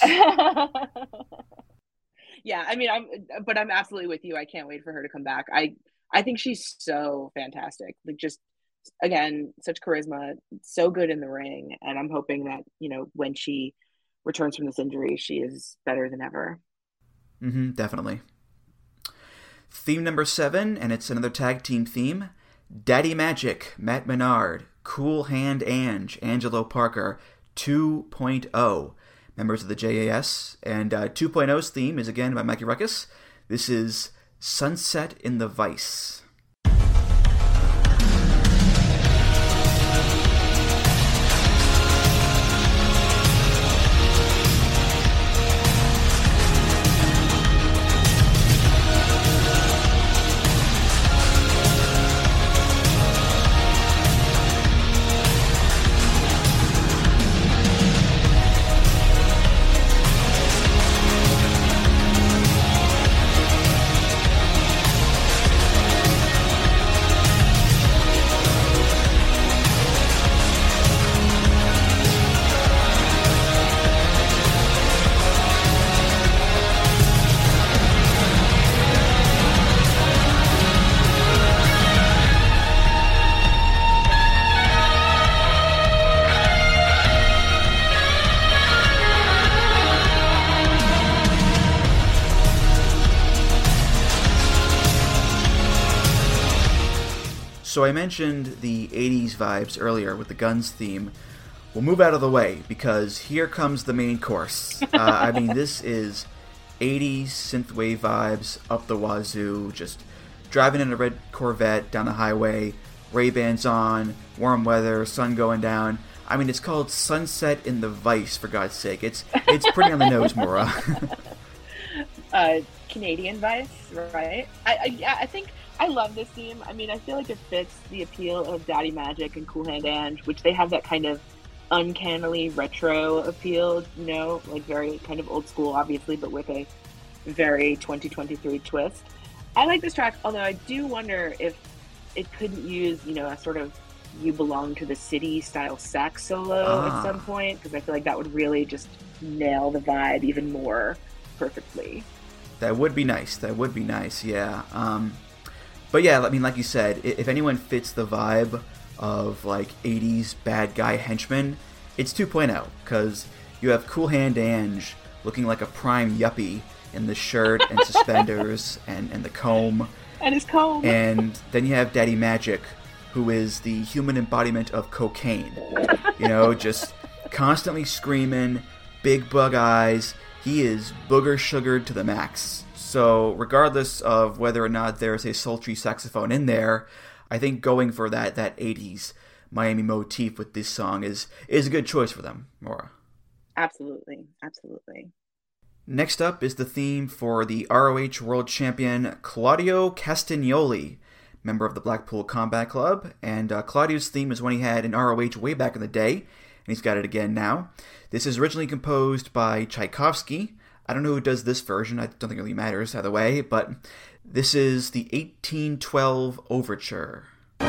Yeah, I mean, I'm, but I'm absolutely with you. I can't wait for her to come back. I, I think she's so fantastic. Like, just again, such charisma, so good in the ring, and I'm hoping that, you know, when she returns from this injury, she is better than ever. Mm-hmm, definitely. Theme number seven, and it's another tag team theme. Daddy Magic, Matt Menard, Cool Hand Ange, Angelo Parker, two point oh, members of the J A S. And uh, two point oh's theme is again by Mikey Ruckus. This is Sunset in the Vice. So I mentioned the eighties vibes earlier with the Guns theme. We'll move out of the way because here comes the main course. Uh, I mean, this is eighties synthwave vibes up the wazoo, just driving in a red Corvette down the highway, Ray-Bans on, warm weather, sun going down. I mean, it's called Sunset in the Vice, for God's sake. It's it's pretty on the nose, Maura. uh, Canadian Vice, right? I, I yeah, I think I love this theme. I mean, I feel like it fits the appeal of Daddy Magic and Cool Hand Ange, which they have that kind of uncannily retro appeal, you know, like very kind of old school, obviously, but with a very twenty twenty-three twist. I like this track, although I do wonder if it couldn't use, you know, a sort of You Belong to the City style sax solo ah. at some point, because I feel like that would really just nail the vibe even more perfectly. That would be nice. That would be nice, yeah. Um, but yeah, I mean, like you said, if anyone fits the vibe of like eighties bad guy henchman, it's two point oh, because you have Cool Hand Ange looking like a prime yuppie in the shirt and suspenders and, and the comb. And his comb. And then you have Daddy Magic, who is the human embodiment of cocaine. You know, just constantly screaming, big bug eyes. He is booger sugared to the max. So regardless of whether or not there's a sultry saxophone in there, I think going for that that eighties Miami motif with this song is is a good choice for them, Maura. Absolutely, absolutely. Next up is the theme for the R O H World Champion Claudio Castagnoli, member of the Blackpool Combat Club, and uh, Claudio's theme is one he had in R O H way back in the day, and he's got it again now. This is originally composed by Tchaikovsky. I don't know who does this version. I don't think it really matters either way, but this is the eighteen twelve Overture.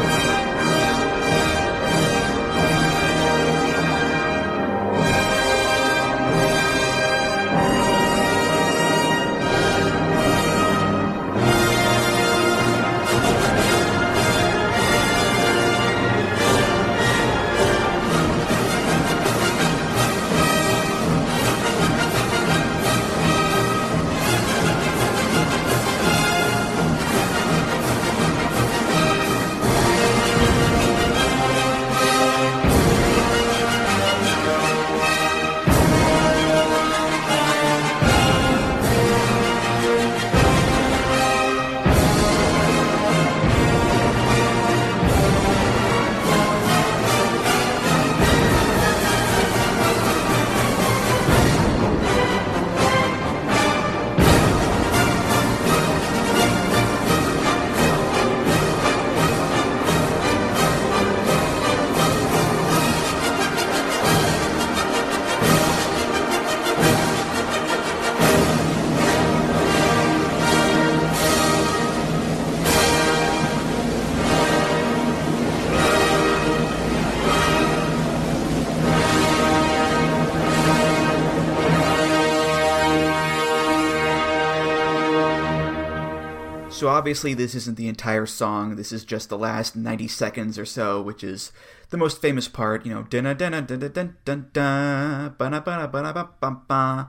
So obviously this isn't the entire song, this is just the last ninety seconds or so, which is the most famous part, you know, dun dun dun dun dun dun dun ba ba ba ba ba.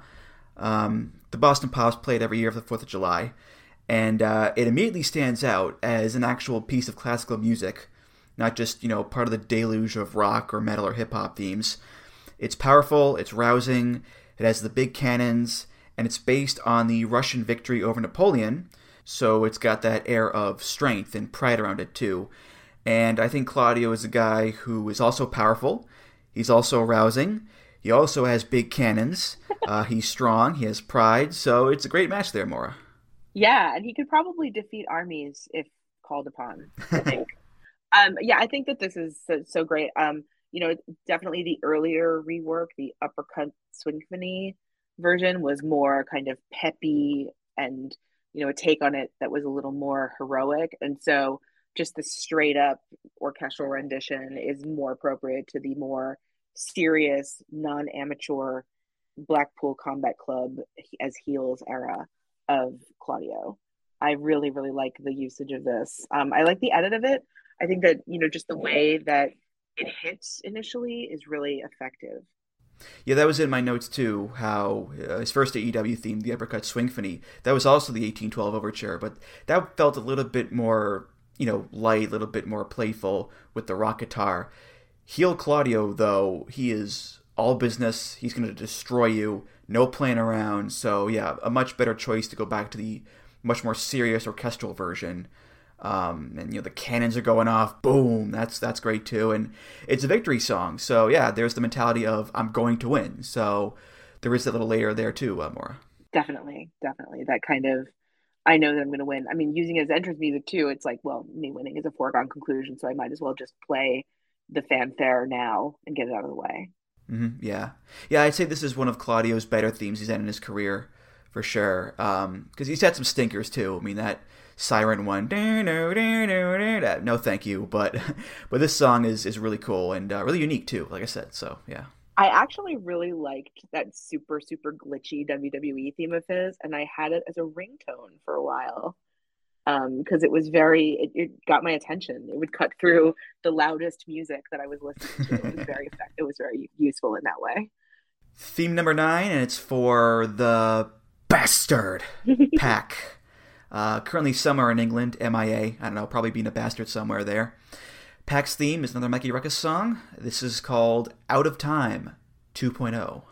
Um, the Boston Pops played every year for the fourth of July, and uh, it immediately stands out as an actual piece of classical music, not just, you know, part of the deluge of rock or metal or hip-hop themes. It's powerful, it's rousing, it has the big cannons, and it's based on the Russian victory over Napoleon, so it's got that air of strength and pride around it too. And I think Claudio is a guy who is also powerful. He's also rousing. He also has big cannons. Uh, he's strong. He has pride. So it's a great match there, Maura. Yeah, and he could probably defeat armies if called upon, I think. um, yeah, I think that this is so, so great. Um, you know, definitely the earlier rework, the Uppercut Symphony version was more kind of peppy and, you know, a take on it that was a little more heroic. And so just the straight up orchestral rendition is more appropriate to the more serious, non-amateur Blackpool Combat Club as heels era of Claudio. I really, really like the usage of this. Um, I like the edit of it. I think that, you know, just the way that it hits initially is really effective. Yeah, that was in my notes too, how uh, his first A E W theme, the Uppercut Swingphony, that was also the eighteen twelve Overture, but that felt a little bit more, you know, light, a little bit more playful with the rock guitar. Heel Claudio, though, he is all business. He's going to destroy you, no playing around. So yeah, a much better choice to go back to the much more serious orchestral version. Um, and, you know, the cannons are going off. Boom. That's that's great, too. And it's a victory song. So, yeah, there's the mentality of I'm going to win. So there is that little layer there, too, uh, Maura. Definitely. Definitely. That kind of, I know that I'm going to win. I mean, using it as entrance music, too, it's like, well, me winning is a foregone conclusion. So I might as well just play the fanfare now and get it out of the way. Mm-hmm, yeah. Yeah, I'd say this is one of Claudio's better themes he's had in his career, for sure. Um, because he's had some stinkers, too. I mean, that Siren one, no thank you, but but this song is is really cool and uh, really unique too, like I said. So yeah, I actually really liked that super super glitchy W W E theme of his, and I had it as a ringtone for a while um because it was very it, it got my attention. It would cut through the loudest music that I was listening to. It was very effective. It was very useful in that way. Theme number nine, and it's for the Bastard Pack. Uh, currently somewhere in England, M I A. I don't know, probably being a bastard somewhere there. Pack's theme is another Mikey Ruckus song. This is called Out of Time two point oh.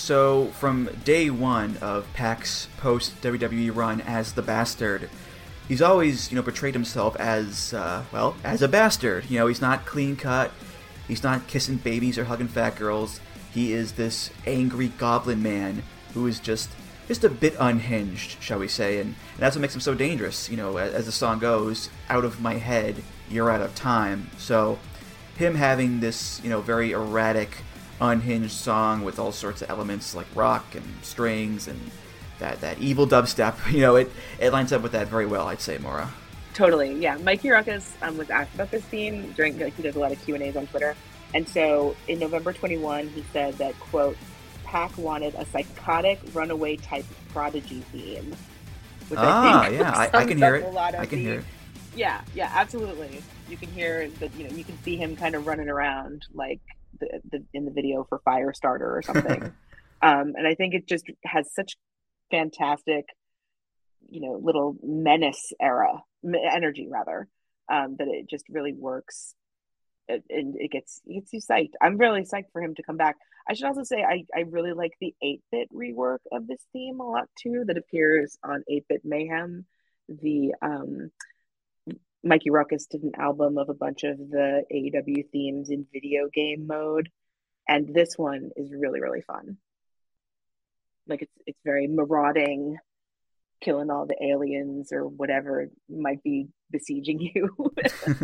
So, from day one of Pac's post-W W E run as the Bastard, he's always, you know, portrayed himself as, uh, well, as a bastard. You know, he's not clean-cut, he's not kissing babies or hugging fat girls. He is this angry goblin man who is just, just a bit unhinged, shall we say, and, and that's what makes him so dangerous. You know, as, as the song goes, out of my head, you're out of time. So, him having this, you know, very erratic, unhinged song with all sorts of elements like rock and strings and that, that evil dubstep, you know, it, it lines up with that very well, I'd say, Maura. Totally, yeah. Mikey Ruckus um, was asked about this theme during, like, he does a lot of Q and A's on Twitter, and so in November twenty-first, he said that, quote, Pac wanted a psychotic runaway type Prodigy theme. Which ah, I think yeah, I, I can hear it. I can the, hear it. Yeah, yeah, absolutely. You can hear that, you know, you can see him kind of running around like the, the in the video for Firestarter or something. um, and I think it just has such fantastic, you know, little menace era energy rather, um, that it just really works. It, and it gets it gets you psyched. I'm really psyched for him to come back. I should also say I, I really like the eight-bit rework of this theme a lot too, that appears on eight-bit Mayhem. The um, Mikey Ruckus did an album of a bunch of the A E W themes in video game mode, and this one is really, really fun. Like it's it's very marauding, killing all the aliens or whatever might be besieging you.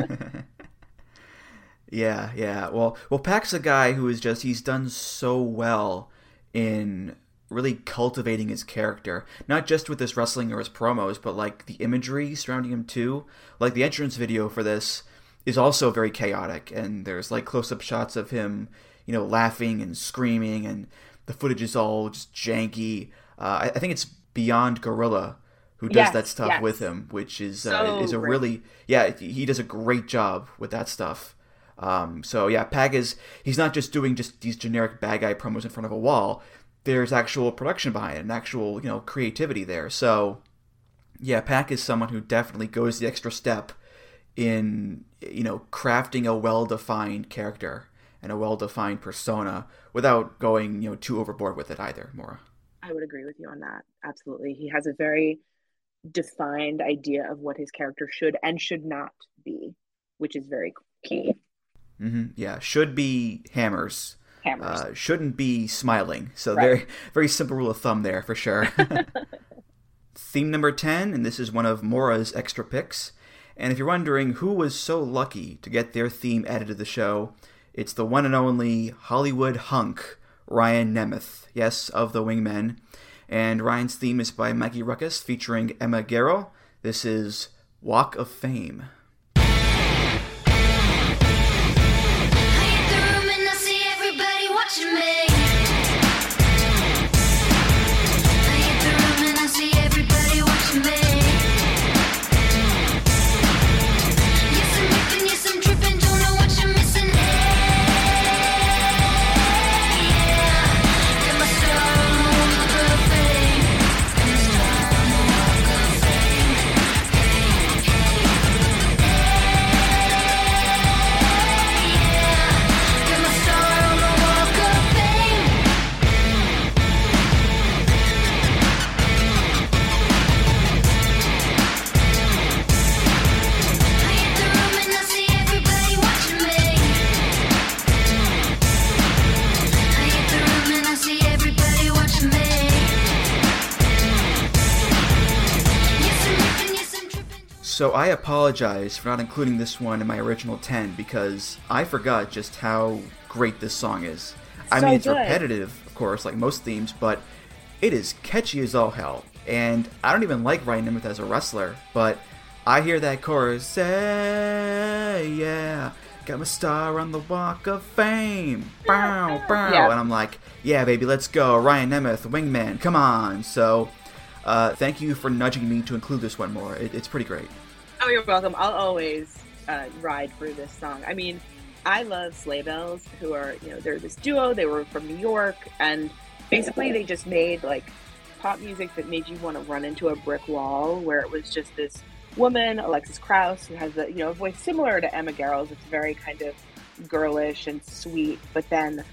Yeah, yeah. Well, well, Pac's a guy who is just, he's done so well in really cultivating his character. Not just with his wrestling or his promos, but like the imagery surrounding him too. Like the entrance video for this is also very chaotic, and there's like close-up shots of him, you know, laughing and screaming, and the footage is all just janky. Uh, I, I think it's Beyond Gorilla who does yes, that stuff yes. with him, which is so uh, is a great. really, yeah, he does a great job with that stuff. Um, so yeah, Pac is, he's not just doing just these generic bad guy promos in front of a wall. There's actual production behind it and actual, you know, creativity there. So yeah, Pac is someone who definitely goes the extra step in, you know, crafting a well-defined character and a well-defined persona without going, you know, too overboard with it either, Maura. I would agree with you on that. Absolutely. He has a very defined idea of what his character should and should not be, which is very key. Mm-hmm. Yeah, should be hammers. Hammers. Uh, shouldn't be smiling. So right. very, very simple rule of thumb there for sure. Theme number ten, and this is one of Maura's extra picks. And if you're wondering who was so lucky to get their theme added to the show, it's the one and only Hollywood hunk, Ryan Nemeth, yes, of the Wingmen. And Ryan's theme is by Mikey Ruckus featuring Emma Guerrero. This is Walk of Fame. So I apologize for not including this one in my original ten because I forgot just how great this song is. I so mean, it's good. repetitive, of course, like most themes, but it is catchy as all hell. And I don't even like Ryan Nemeth as a wrestler, but I hear that chorus, say, yeah, got my star on the Walk of Fame, bow, bow, yeah. and I'm like, yeah, baby, let's go, Ryan Nemeth, Wingman, come on. So uh, thank you for nudging me to include this one more. It, it's pretty great. Oh, you're welcome. I'll always uh, ride for this song. I mean, I love Sleigh Bells, who are, you know, they're this duo. They were from New York, and basically they just made, like, pop music that made you want to run into a brick wall, where it was just this woman, Alexis Krauss, who has a, you know, a voice similar to Emma Guerrero's. It's very kind of girlish and sweet, but then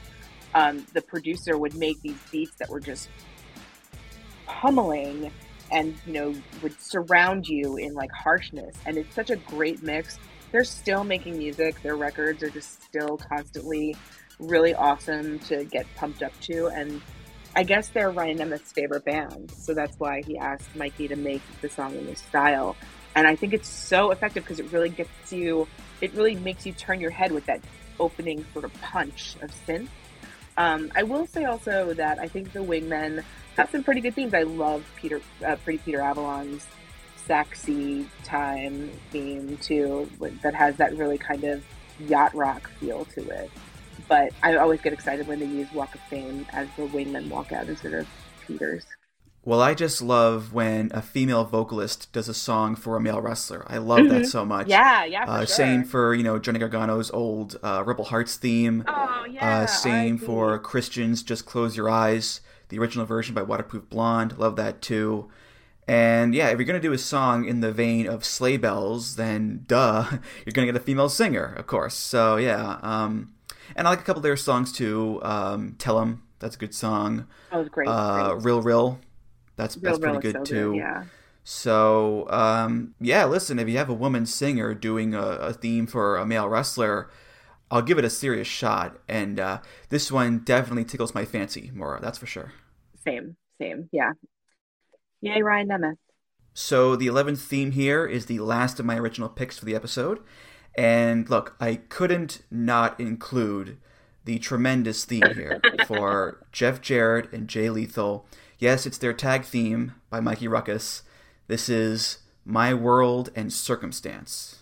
um, the producer would make these beats that were just pummeling and, you know, would surround you in like harshness. And it's such a great mix. They're still making music. Their records are just still constantly really awesome to get pumped up to. And I guess they're Ryan Nemeth's favorite band. So that's why he asked Mikey to make the song in this style. And I think it's so effective because it really gets you, it really makes you turn your head with that opening sort of punch of synth. Um, I will say also that I think the Wingmen have some pretty good themes. I love Peter, uh, Pretty Peter Avalon's Sexy Time theme too, that has that really kind of yacht rock feel to it. But I always get excited when they use Walk of Fame as the Wingmen walk out instead of Peter's. Well, I just love when a female vocalist does a song for a male wrestler. I love mm-hmm. that so much. Yeah, yeah, for uh, sure. Same for, you know, Johnny Gargano's old uh, Rebel Hearts theme. Oh, yeah. Uh, same for Christian's Just Close Your Eyes, the original version by Waterproof Blonde. Love that too. And yeah, if you're going to do a song in the vein of Sleigh Bells, then duh, you're going to get a female singer, of course. So yeah. Um, and I like a couple of their songs too. Um, Tell 'em, that's a good song. That was great. Uh, great. Real Real. That's Real, that's pretty real good so too. Good, yeah. So um, yeah, listen, if you have a woman singer doing a, a theme for a male wrestler, I'll give it a serious shot. And uh, this one definitely tickles my fancy more. That's for sure. Same, same, yeah. Yay, Ryan Nemeth. So the eleventh theme here is the last of my original picks for the episode. And look, I couldn't not include the tremendous theme here for Jeff Jarrett and Jay Lethal. Yes, it's their tag theme by Mikey Ruckus. This is My World and Circumstance.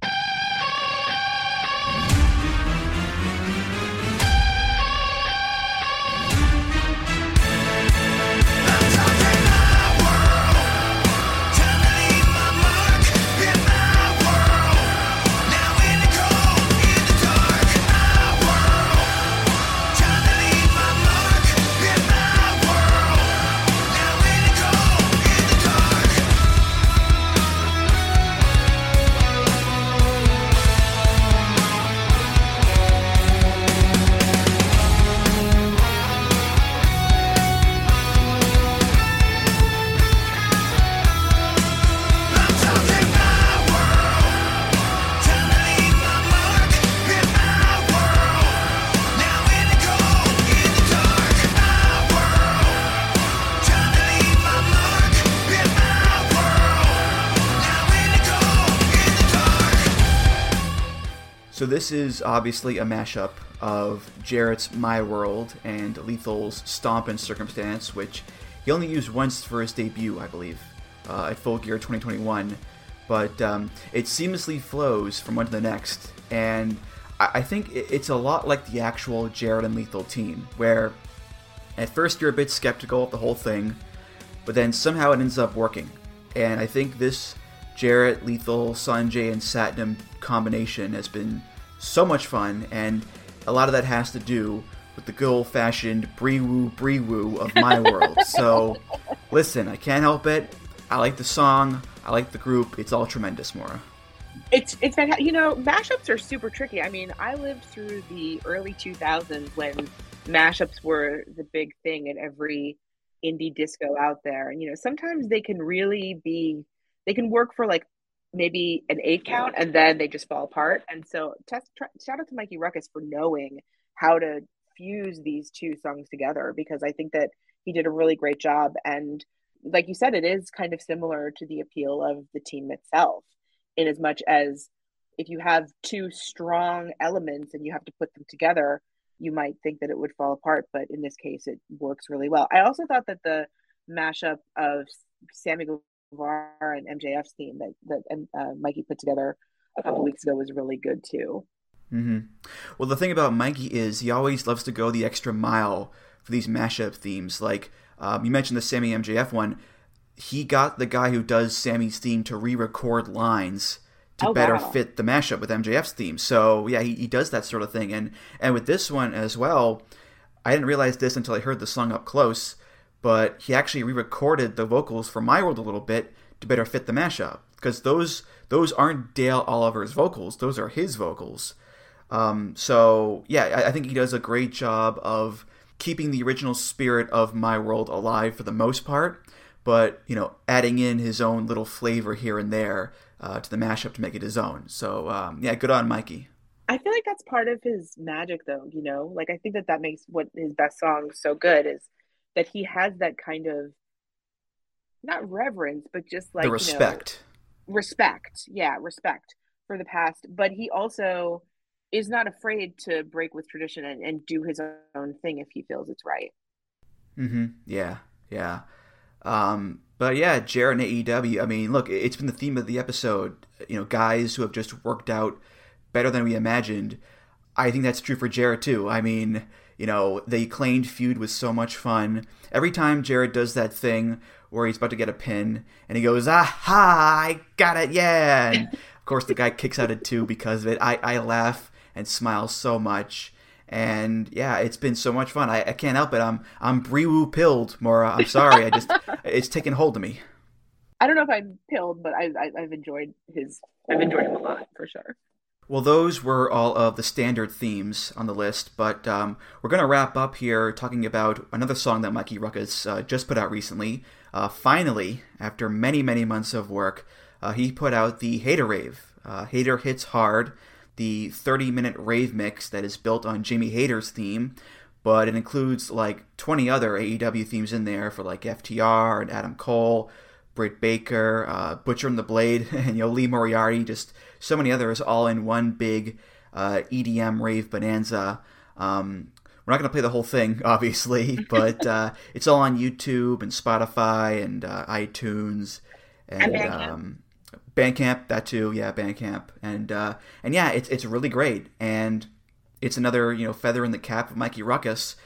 So this is obviously a mashup of Jarrett's My World and Lethal's Stompin' Circumstance, which he only used once for his debut, I believe, uh, at Full Gear twenty twenty-one. But um, it seamlessly flows from one to the next, and I, I think it's a lot like the actual Jarrett and Lethal team, where at first you're a bit skeptical of the whole thing, but then somehow it ends up working. And I think this Jarrett, Lethal, Sanjay, and Satnam combination has been so much fun, and a lot of that has to do with the good old-fashioned bree-woo, bree-woo of My World. So, listen, I can't help it. I like the song. I like the group. It's all tremendous, Maura. It's, it's fantastic. You know, mashups are super tricky. I mean, I lived through the early two thousands when mashups were the big thing at every indie disco out there. And, you know, sometimes they can really be, they can work for like maybe an eight count and then they just fall apart. And so test, try, shout out to Mikey Ruckus for knowing how to fuse these two songs together, because I think that he did a really great job. And like you said, it is kind of similar to the appeal of the team itself, in as much as if you have two strong elements and you have to put them together, you might think that it would fall apart, but in this case it works really well. I also thought that the mashup of Sammy Guevara and M J F's theme that that uh, Mikey put together a couple weeks ago was really good too. Mm-hmm. Well, the thing about Mikey is he always loves to go the extra mile for these mashup themes. Like um, you mentioned the Sammy M J F one, he got the guy who does Sammy's theme to re-record lines to oh, better wow. fit the mashup with M J F's theme. So yeah, he, he does that sort of thing. And and with this one as well, I didn't realize this until I heard the song up close, but he actually re-recorded the vocals for My World a little bit to better fit the mashup, because those those aren't Dale Oliver's vocals; those are his vocals. Um, so, yeah, I, I think he does a great job of keeping the original spirit of My World alive for the most part, but, you know, adding in his own little flavor here and there uh, to the mashup to make it his own. So, um, yeah, good on Mikey. I feel like that's part of his magic, though, you know? Like, I think that that makes what his best songs so good is that he has that kind of, not reverence, but just like, the respect. You know, respect. Yeah, respect for the past. But he also is not afraid to break with tradition and, and do his own thing if he feels it's right. Mm-hmm. Yeah, yeah. Um, but yeah, Jarrett and A E W, I mean, look, it's been the theme of the episode, you know, guys who have just worked out better than we imagined. I think that's true for Jarrett too. I mean, you know, the Acclaimed feud was so much fun. Every time Jarrett does that thing where he's about to get a pin and he goes, aha, I got it, yeah. And of course the guy kicks out at two because of it. I, I laugh and smile so much. And yeah, it's been so much fun. I, I can't help it. I'm I'm Brewu pilled, Maura. I'm sorry. I just it's taken hold of me. I don't know if I'm pilled, but I, I I've enjoyed his I've enjoyed him a lot for sure. Well, those were all of the standard themes on the list, but um, we're going to wrap up here talking about another song that Mikey Ruckus uh, just put out recently. Uh, finally, after many, many months of work, uh, he put out the Hater Rave. Uh, Hater Hits Hard, the thirty-minute rave mix that is built on Jamie Hayter's theme, but it includes like twenty other A E W themes in there for like F T R and Adam Cole, Britt Baker, uh, Butcher and the Blade, and you know, Lee Moriarty, just so many others, all in one big uh, E D M rave bonanza. Um, we're not going to play the whole thing, obviously, but uh, it's all on YouTube and Spotify and uh, iTunes and, and Bandcamp. Um, Bandcamp, that too, yeah, Bandcamp, and uh, and yeah, it's it's really great, and it's another you know feather in the cap of Mikey Ruckus,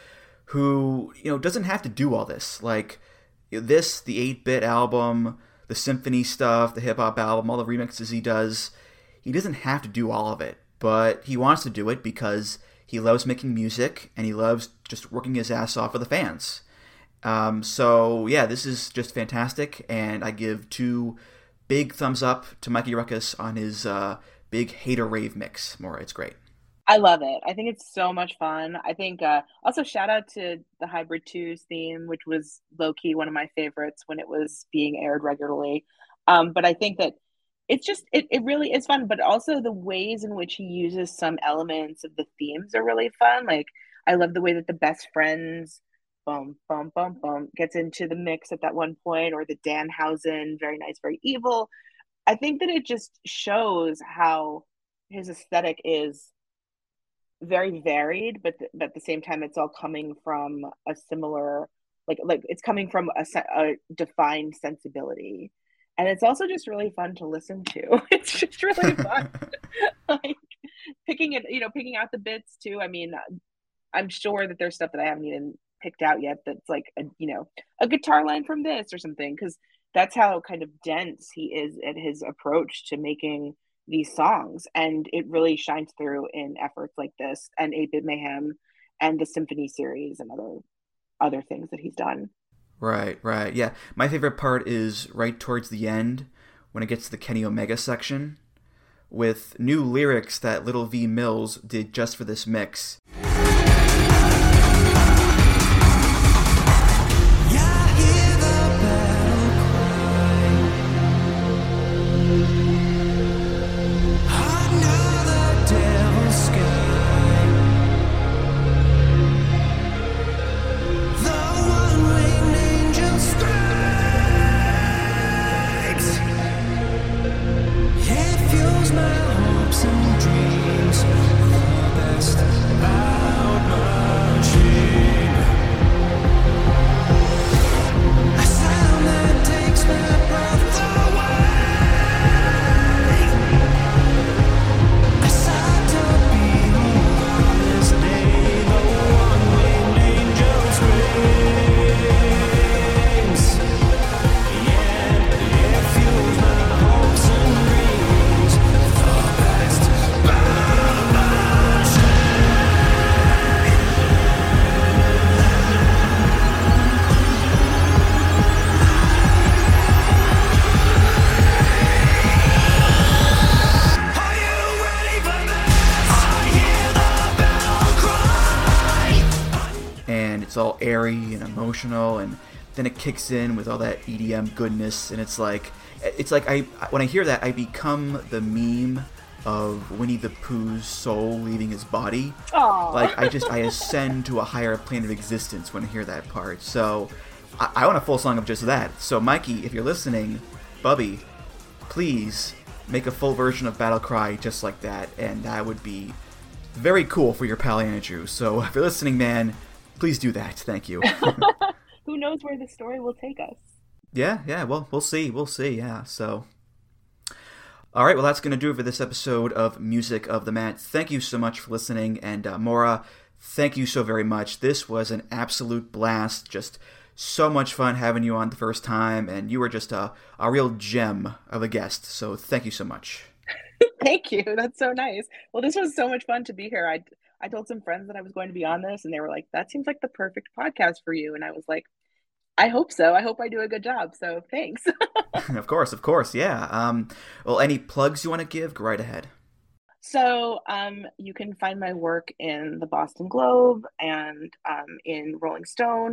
who you know doesn't have to do all this, like. This, the eight-bit album, the symphony stuff, the hip-hop album, all the remixes he does, he doesn't have to do all of it, but he wants to do it because he loves making music, and he loves just working his ass off for the fans. Um, so, yeah, this is just fantastic, and I give two big thumbs up to Mikey Ruckus on his uh, big Hater Rave mix. More, it's great. I love it. I think it's so much fun. I think uh, also shout out to the Hybrid twos theme, which was low-key one of my favorites when it was being aired regularly. Um, but I think that it's just, it, it really is fun, but also the ways in which he uses some elements of the themes are really fun. Like, I love the way that the Best Friends, bum, bum, bum, bum, gets into the mix at that one point, or the Danhausen, Very Nice, Very Evil. I think that it just shows how his aesthetic is very varied, but th- but at the same time it's all coming from a similar like like it's coming from a, a defined sensibility, and it's also just really fun to listen to. It's just really fun. Like picking it you know picking out the bits too. I mean, I'm sure that there's stuff that I haven't even picked out yet that's like a you know a guitar line from this or something, because that's how kind of dense he is at his approach to making these songs, and it really shines through in efforts like this and eight-Bit Mayhem and the Symphony series and other other things that he's done. Right, right, yeah. My favorite part is right towards the end when it gets to the Kenny Omega section with new lyrics that Little V Mills did just for this mix. My hopes and dreams, the best. all airy and emotional, and then it kicks in with all that E D M goodness, and it's like, it's like I when I hear that, I become the meme of Winnie the Pooh's soul leaving his body. Aww. Like, I just, I ascend to a higher plane of existence when I hear that part. So, I, I want a full song of just that. So, Mikey, if you're listening, Bubby, please make a full version of Battle Cry just like that, and that would be very cool for your pal Andrew. So, if you're listening, man, please do that. Thank you. Who knows where this story will take us? Yeah, yeah, well, we'll see, we'll see, yeah, so... Alright, well that's going to do it for this episode of Music of the Mat. Thank you so much for listening, and uh, Maura, thank you so very much. This was an absolute blast, just so much fun having you on the first time, and you were just a, a real gem of a guest, so thank you so much. Thank you, that's so nice. Well, this was so much fun to be here. I, I told some friends that I was going to be on this, and they were like, that seems like the perfect podcast for you, and I was like, I hope so. I hope I do a good job. So thanks. Of course, of course. Yeah. Um, well, any plugs you want to give? Go right ahead. So um, you can find my work in the Boston Globe and um, in Rolling Stone.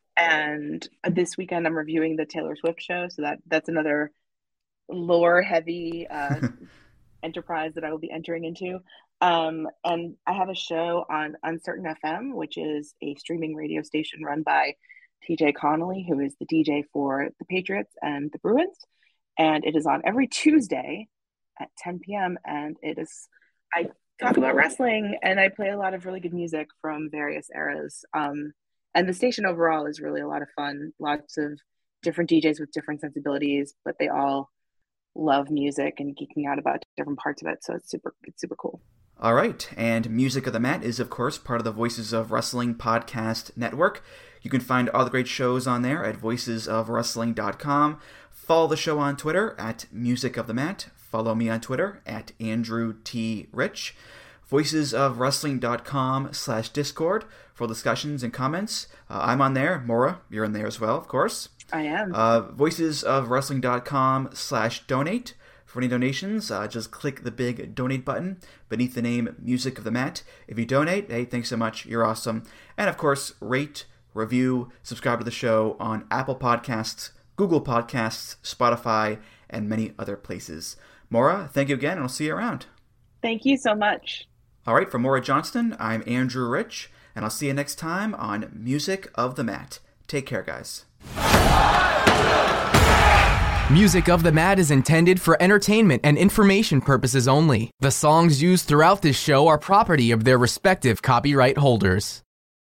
And this weekend I'm reviewing the Taylor Swift show. So that that's another lore heavy uh, enterprise that I will be entering into. Um, and I have a show on Uncertain F M, which is a streaming radio station run by T J Connolly, who is the D J for the Patriots and the Bruins. And it is on every Tuesday at ten p.m. And it is, I talk about wrestling and I play a lot of really good music from various eras. Um, and the station overall is really a lot of fun. Lots of different D Js with different sensibilities, but they all love music and geeking out about different parts of it. So it's super, it's super cool. All right. And Music of the Mat is, of course, part of the Voices of Wrestling podcast network. You can find all the great shows on there at voices of wrestling dot com. Follow the show on Twitter at Music of the Mat. Follow me on Twitter at Andrew T. Rich. voices of wrestling dot com slash Discord for discussions and comments. Uh, I'm on there. Maura, you're in there as well, of course. I am. Uh, voices of wrestling dot com slash donate. For any donations, uh, just click the big donate button beneath the name Music of the Mat. If you donate, hey, thanks so much. You're awesome. And of course, rate, review, subscribe to the show on Apple Podcasts, Google Podcasts, Spotify, and many other places. Maura, thank you again, and I'll see you around. Thank you so much. All right, for Maura Johnston, I'm Andrew Rich, and I'll see you next time on Music of the Mat. Take care, guys. Music of the Mat is intended for entertainment and information purposes only. The songs used throughout this show are property of their respective copyright holders.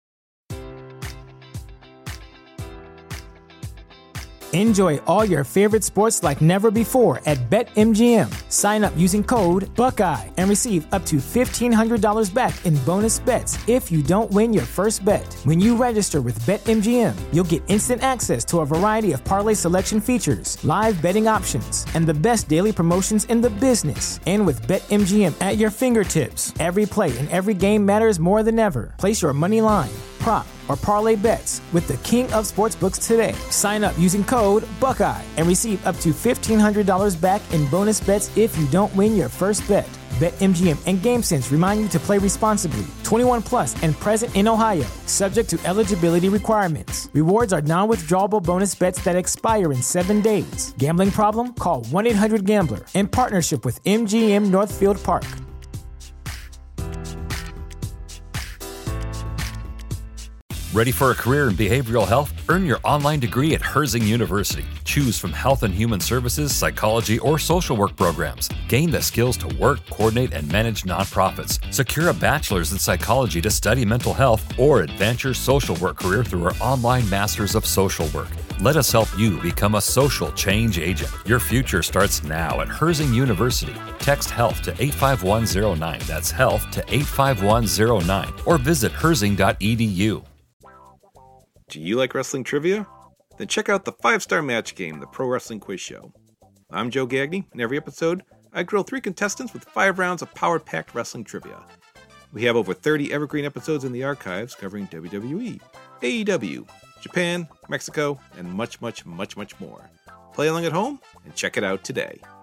Enjoy all your favorite sports like never before at BetMGM. Sign up using code Buckeye and receive up to fifteen hundred dollars back in bonus bets if you don't win your first bet. When you register with BetMGM, you'll get instant access to a variety of parlay selection features, live betting options, and the best daily promotions in the business. And with BetMGM at your fingertips, every play and every game matters more than ever. Place your money line, prop, or parlay bets with the king of sportsbooks today. Sign up using code Buckeye and receive up to fifteen hundred dollars back in bonus bets if you don't win your first bet. BetMGM and GameSense remind you to play responsibly. twenty-one plus and present in Ohio, subject to eligibility requirements. Rewards are non-withdrawable bonus bets that expire in seven days. Gambling problem? Call one eight hundred gambler in partnership with M G M Northfield Park. Ready for a career in behavioral health? Earn your online degree at Herzing University. Choose from health and human services, psychology, or social work programs. Gain the skills to work, coordinate, and manage nonprofits. Secure a bachelor's in psychology to study mental health, or advance your social work career through our online Masters of Social Work. Let us help you become a social change agent. Your future starts now at Herzing University. Text HEALTH to eight five one zero nine. That's HEALTH to eight five one zero nine. Or visit herzing dot e d u. Do you like wrestling trivia? Then check out the five-star match game, the Pro Wrestling Quiz Show. I'm Joe Gagney, and every episode, I grill three contestants with five rounds of power-packed wrestling trivia. We have over thirty evergreen episodes in the archives covering W W E, A E W, Japan, Mexico, and much, much, much, much more. Play along at home and check it out today.